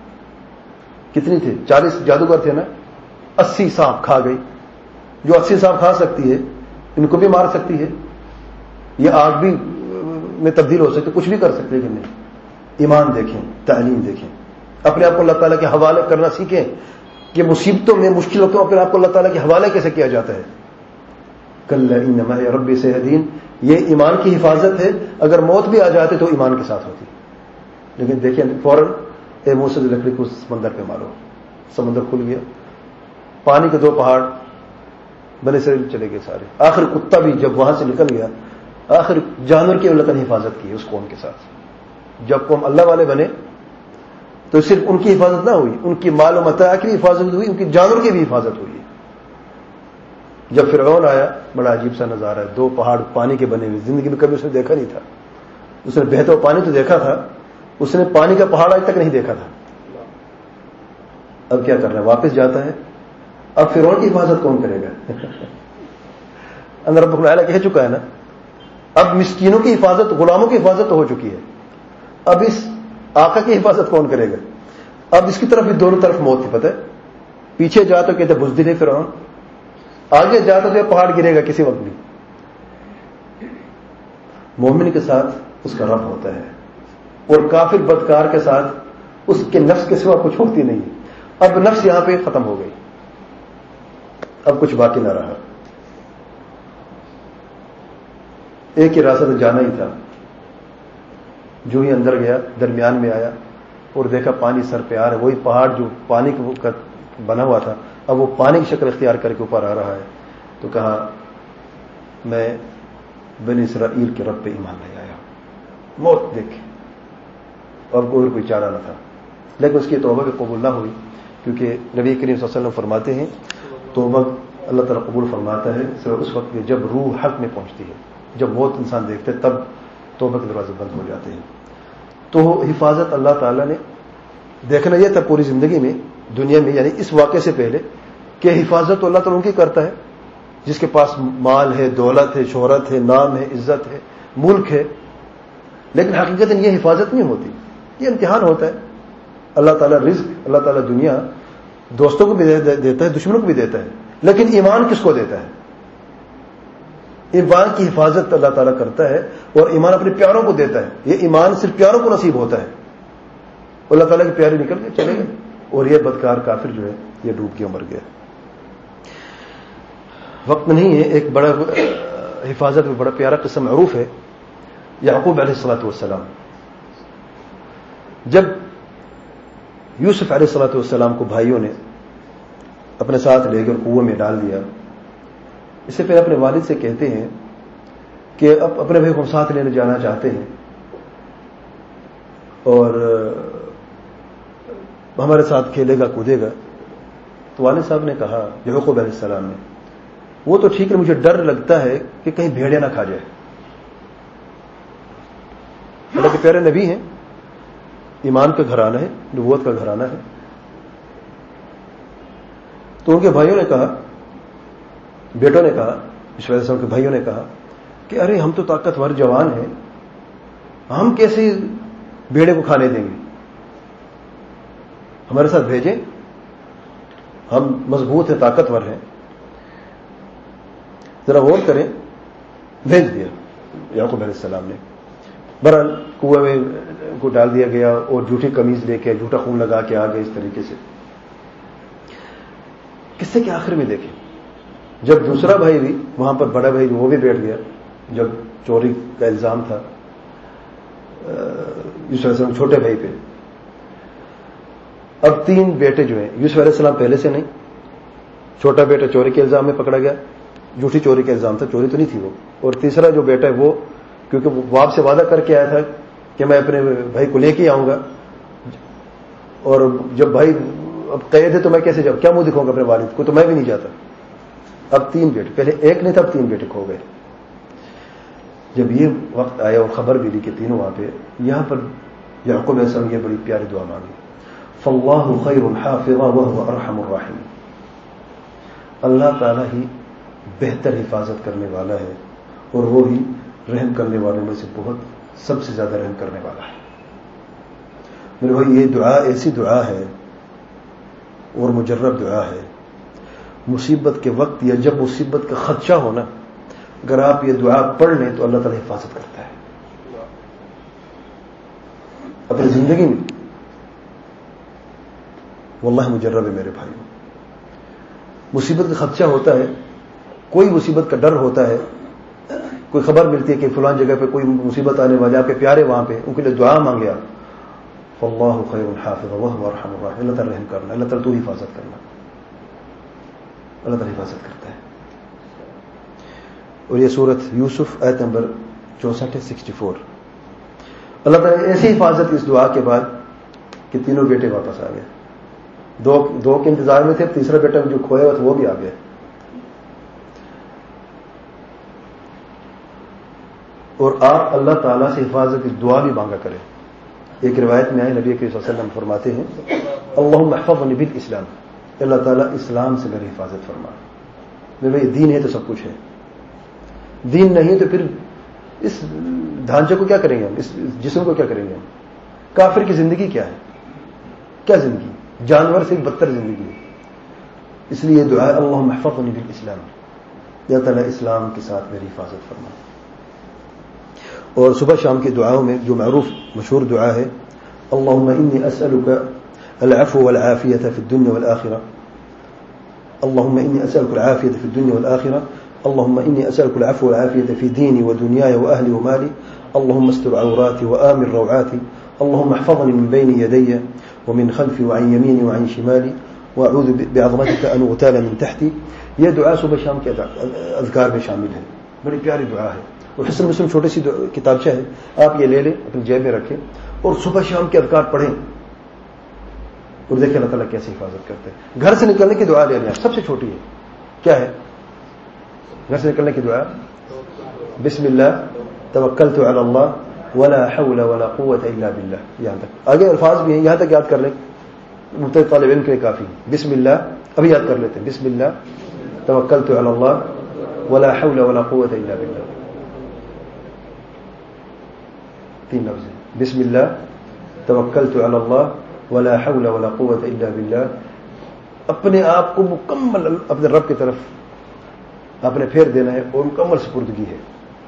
کتنی تھے؟ 40 جادوگر تھے نا، 80 سانپ کھا گئی. جو 80 سانپ کھا سکتی ہے ان کو بھی مار سکتی ہے، یہ آگ بھی میں تبدیل ہو سکتی، کچھ بھی کر سکتے. کہ نہیں، ایمان دیکھیں، تعلیم دیکھیں، اپنے آپ کو اللہ تعالیٰ کے حوالے کرنا سیکھیں کہ مصیبتوں میں، مشکل وقتوں میں اپنے آپ کو اللہ تعالیٰ کے حوالے کیسے کیا جاتا ہے. کلا ان معی ربی سیہدین، یہ ایمان کی حفاظت ہے. اگر موت بھی آ جاتے تو ایمان کے ساتھ ہوتی. لیکن دیکھیں فوراً اے موسیٰ لکڑی کو سمندر پہ مارو. سمندر کھل گیا، پانی کے 2 پہاڑ، بنی اسرائیل چلے گئے سارے. آخر کتا بھی جب وہاں سے نکل گیا، آخر جانور کی اللہ نے حفاظت کی اس قوم کے ساتھ. جب قوم اللہ والے بنے تو صرف ان کی حفاظت نہ ہوئی، ان کی مال و متاع کی بھی حفاظت ہوئی، ان کی جانور کی بھی حفاظت ہوئی. جب فرعون آیا، بڑا عجیب سا نظارہ ہے، 2 پہاڑ پانی کے بنے ہوئے، زندگی میں کبھی اس نے دیکھا نہیں تھا. اس نے بہتا ہوا پانی تو دیکھا تھا، اس نے پانی کا پہاڑ آج تک نہیں دیکھا تھا. اب کیا کرنا ہے؟ واپس جاتا ہے. اب فرعون کی حفاظت کون کرے گا؟ اندر رب العالمین کہہ چکا ہے نا، اب مسکینوں کی حفاظت، غلاموں کی حفاظت تو ہو چکی ہے، اب اس آقا کی حفاظت کون کرے گا؟ اب اس کی طرف بھی دونوں طرف موت تھی. پتہ ہے، پیچھے جا تو کہتے بزدل ہے فرعون، آگے جاتا تو یہ پہاڑ گرے گا کسی وقت بھی. مومن کے ساتھ اس کا رب ہوتا ہے، اور کافر بدکار کے ساتھ اس کے نفس کے سوا کچھ ہوتی نہیں. اب نفس یہاں پہ ختم ہو گئی، اب کچھ باقی نہ رہا. ایک ہی راستہ تو جانا ہی تھا. جو ہی اندر گیا، درمیان میں آیا اور دیکھا پانی سر پہ آ رہا ہے، وہی پہاڑ جو پانی کا بنا ہوا تھا، اب وہ پانی کی شکل اختیار کر کے اوپر آ رہا ہے. تو کہا میں بنی اسرائیل کے رب پہ ایمان لے آیا. موت دیکھ، اور کوئی چارہ نہ تھا. لیکن اس کی توبہ قبول نہ ہوئی، کیونکہ نبی کریم صلی اللہ علیہ وسلم فرماتے ہیں توبہ اللہ تعالیٰ قبول فرماتا ہے صرف اس وقت میں جب روح حق میں پہنچتی ہے. جب موت انسان دیکھتے تب توبہ کے دروازے بند ہو جاتے ہیں. تو حفاظت اللہ تعالیٰ نے دیکھنا یہ تھا پوری زندگی میں، دنیا میں، یعنی اس واقعے سے پہلے، کہ حفاظت تو اللہ تعالیٰ ان کی کرتا ہے جس کے پاس مال ہے، دولت ہے، شہرت ہے، نام ہے، عزت ہے، ملک ہے. لیکن حقیقت یہ حفاظت نہیں ہوتی، یہ امتحان ہوتا ہے. اللہ تعالیٰ رزق، اللہ تعالیٰ دنیا دوستوں کو بھی دیتا ہے، دشمنوں کو بھی دیتا ہے. لیکن ایمان کس کو دیتا ہے؟ ایمان کی حفاظت اللہ تعالیٰ کرتا ہے، اور ایمان اپنے پیاروں کو دیتا ہے. یہ ایمان صرف پیاروں کو نصیب ہوتا ہے. اللہ تعالیٰ کے پیارے نکل گئے، چلے گئے، اور یہ بدکار کافر جو ہے یہ ڈوب کے مر گیا. وقت نہیں ہے. ایک بڑا حفاظت میں بڑا پیارا قصہ معروف ہے، یعقوب علیہ الصلوۃ والسلام. جب یوسف علیہ الصلوۃ والسلام کو بھائیوں نے اپنے ساتھ لے کر کنویں میں ڈال دیا، اس سے پہلے اپنے والد سے کہتے ہیں کہ اب اپنے بھائی کو ساتھ لینے جانا چاہتے ہیں اور ہمارے ساتھ کھیلے گا کودے گا. تو والد صاحب نے کہا یعقوب علیہ السلام نے, وہ تو ٹھیک ہے, مجھے ڈر لگتا ہے کہ کہیں بھیڑیا نہ کھا جائے. اللہ کے پیارے نبی ہیں, ایمان کا گھرانہ ہے, نبوت کا گھرانہ ہے. تو ان کے بھائیوں نے کہا, بیٹوں نے کہا, یوسف علیہ السلام کے بھائیوں نے کہا کہ ارے ہم تو طاقتور جوان ہیں, ہم کیسے بھیڑے کو کھانے دیں گے, ہمارے ساتھ بھیجیں, ہم مضبوط ہیں, طاقتور ہیں, ذرا غور کریں. بھیج دیا یعقوب علیہ السلام نے. بہرحال کنویں میں کو ڈال دیا گیا اور جھوٹی قمیض لے کے جھوٹا خون لگا کے آ گئے. اس طریقے سے قصے کے آخر میں دیکھیں, جب دوسرا بھائی بھی وہاں پر, بڑا بھائی وہ بھی بیٹھ گیا, جب چوری کا الزام تھا یوسف علیہ السلام چھوٹے بھائی پہ. اب 3 بیٹے جو ہیں, یوسف علیہ السلام پہلے سے نہیں, چھوٹا بیٹا چوری کے الزام میں پکڑا گیا, جھوٹی چوری کا الزام تھا, چوری تو نہیں تھی وہ. اور تیسرا جو بیٹا ہے وہ, کیونکہ وہ باپ سے وعدہ کر کے آیا تھا کہ میں اپنے بھائی کو لے کے آؤں گا, اور جب بھائی اب قید ہے تو میں کیسے جاؤں, کیا منہ دکھاؤں گا اپنے والد کو, تو میں بھی نہیں جاتا. اب 3 بیٹے, پہلے ایک نہیں تھا, اب 3 بیٹے کھو گئے. جب یہ وقت آیا اور خبر ملی کہ تینوں وہاں پہ, یہاں پر یعقوب علیہ السلام یہ بڑی پیاری دعا مانگی, فاللہ خیر حافظا وهو ارحم الراحمین. اللہ تعالیٰ ہی بہتر حفاظت کرنے والا ہے اور وہ ہی رحم کرنے والوں میں سے بہت سب سے زیادہ رحم کرنے والا ہے. میرے بھائی, یہ دعا ایسی دعا ہے اور مجرب دعا ہے. مصیبت کے وقت یا جب مصیبت کا خدشہ ہونا, اگر آپ یہ دعا پڑھ لیں تو اللہ تعالیٰ حفاظت کرتا ہے اپنی زندگی میں. واللہ مجرب ہے میرے بھائی. مصیبت کا خدشہ ہوتا ہے, کوئی مصیبت کا ڈر ہوتا ہے, کوئی خبر ملتی ہے کہ فلان جگہ پہ کوئی مصیبت آنے والی, آپ کے پیارے وہاں پہ, ان کے لیے دعا مانگے آپ, فاللہ خیر حافظا وهو ارحم الراحمین. اللہ تعالیٰ رحم کرنا, اللہ تعالیٰ تو حفاظت کرنا, اللہ تعالیٰ حفاظت کرتا ہے. اور یہ سورت یوسف آیت نمبر 64 ہے, 64. اللہ تعالیٰ ایسی حفاظت اس دعا کے بعد کہ تینوں بیٹے واپس آ گئے. دو کے انتظار میں تھے, تیسرا بیٹا جو کھویا ہوا تھا وہ بھی آ گیا. اور آپ اللہ تعالیٰ سے حفاظت کی دعا بھی مانگا کریں. ایک روایت میں آئے, نبی کریم صلی اللہ علیہ وسلم فرماتے ہیں, اللہم احفظنی بالاسلام, اللہ تعالیٰ اسلام سے میری حفاظت فرما. میرے بھائی دین ہے تو سب کچھ ہے, دین نہیں تو پھر اس ڈھانچے کو کیا کریں گے ہم, اس جسم کو کیا کریں گے ہم. کافر کی زندگی کیا ہے, کیا زندگی, جانور سے بدتر زندگی ہے. اس لیے دعا ہے اللہم احفظنی بالاسلام, یا تعالیٰ اسلام کے ساتھ میری حفاظت فرما. اور صبح شام کی دعاؤں میں جو معروف مشہور دعا ہے, اللہم انی اسألک العفو والعافیۃ فی الدنیا والآخرہ, اللہم انی اسألک العافیۃ فی الدنیا والآخرہ, اللہم انی اسألک العفو والعافیۃ فی دینی ودنیای واہلی ومالی, اللہم استر عوراتی وآمن روعاتی, اللہم احفظنی من بین یدی ومن خلفی وعن یمینی وعن شمالی واعوذ بعظمتک ان اغتال من تحتی. یہ دعا صبح شام کے اذکار میں شامل ہے, بڑی پیاری دعا ہے. اور حسن مسلم چھوٹی سی کتابچہ ہے, آپ یہ لے لیں, اپنی جیب میں رکھیں اور صبح شام کے اذکار پڑھیں اور دیکھیں اللہ تعالیٰ کیسے حفاظت کرتے ہیں. گھر سے نکلنے کی دعا لے لیں, سب سے چھوٹی ہے, کیا ہے گھر سے نکلنے کی دعا, بسم اللہ توکلت علی اللہ ولا حول ولا قوت الا باللہ. یہاں تک آگے الفاظ بھی ہیں, یہاں تک یاد کر لیں, مبتدئ طالب علم کے لیے کافی. بسم اللہ ابھی یاد کر لیتے ہیں, بسم اللہ توکلت علی اللہ ولا حول ولا قوت الا باللہ. 3 لفظ ہیں, بسم اللہ توکلت علی اللہ ولا حول ولا قوت الا باللہ. اپنے آپ کو مکمل اپنے رب کی طرف آپ نے پھیر دینا ہے اور مکمل سپردگی ہے.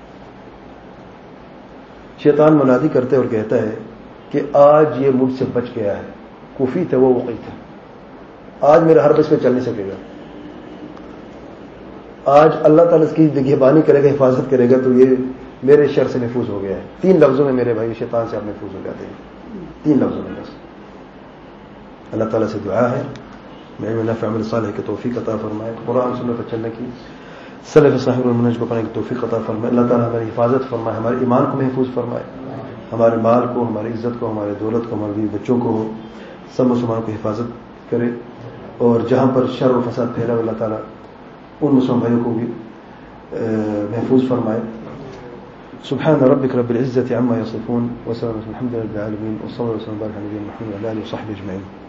شیطان منادی کرتے اور کہتا ہے کہ آج یہ مجھ سے بچ گیا ہے, کوفی تھا وہ وقی تھا, آج میرا ہر بس پہ چل نہیں سکے گا, آج اللہ تعالیٰ اس کی نگہبانی کرے گا, حفاظت کرے گا, تو یہ میرے شر سے محفوظ ہو گیا ہے. 3 لفظوں میں میرے بھائی شیطان سے آپ محفوظ ہو جاتے ہیں, 3 لفظوں میں بس. اللہ تعالیٰ سے دعا ہے میں نفع عمل صالح کی توفیق عطا فرمائے, قرآن سنت پر چلنے کی سلف صاحب المنہج کو پڑھنے کی توفیق عطا فرمائے. اللہ تعالیٰ ہماری حفاظت فرمائے, ہمارے ایمان کو محفوظ فرمائے, ہمارے مال کو, ہماری عزت کو, ہمارے دولت کو, ہمارے بیوی بچوں کو, سب مسلمانوں کو حفاظت کرے. اور جہاں پر شر و فساد پھیلا ہو اللہ تعالیٰ ان مسلمان بھائیوں کو بھی محفوظ فرمائے. سبحان ربك رب العزة عما يصفون وسلام الحمد لله رب العالمين وصلى الله وسلم وبارك على نبينا محمد وعلى آله وصحبه أجمعين.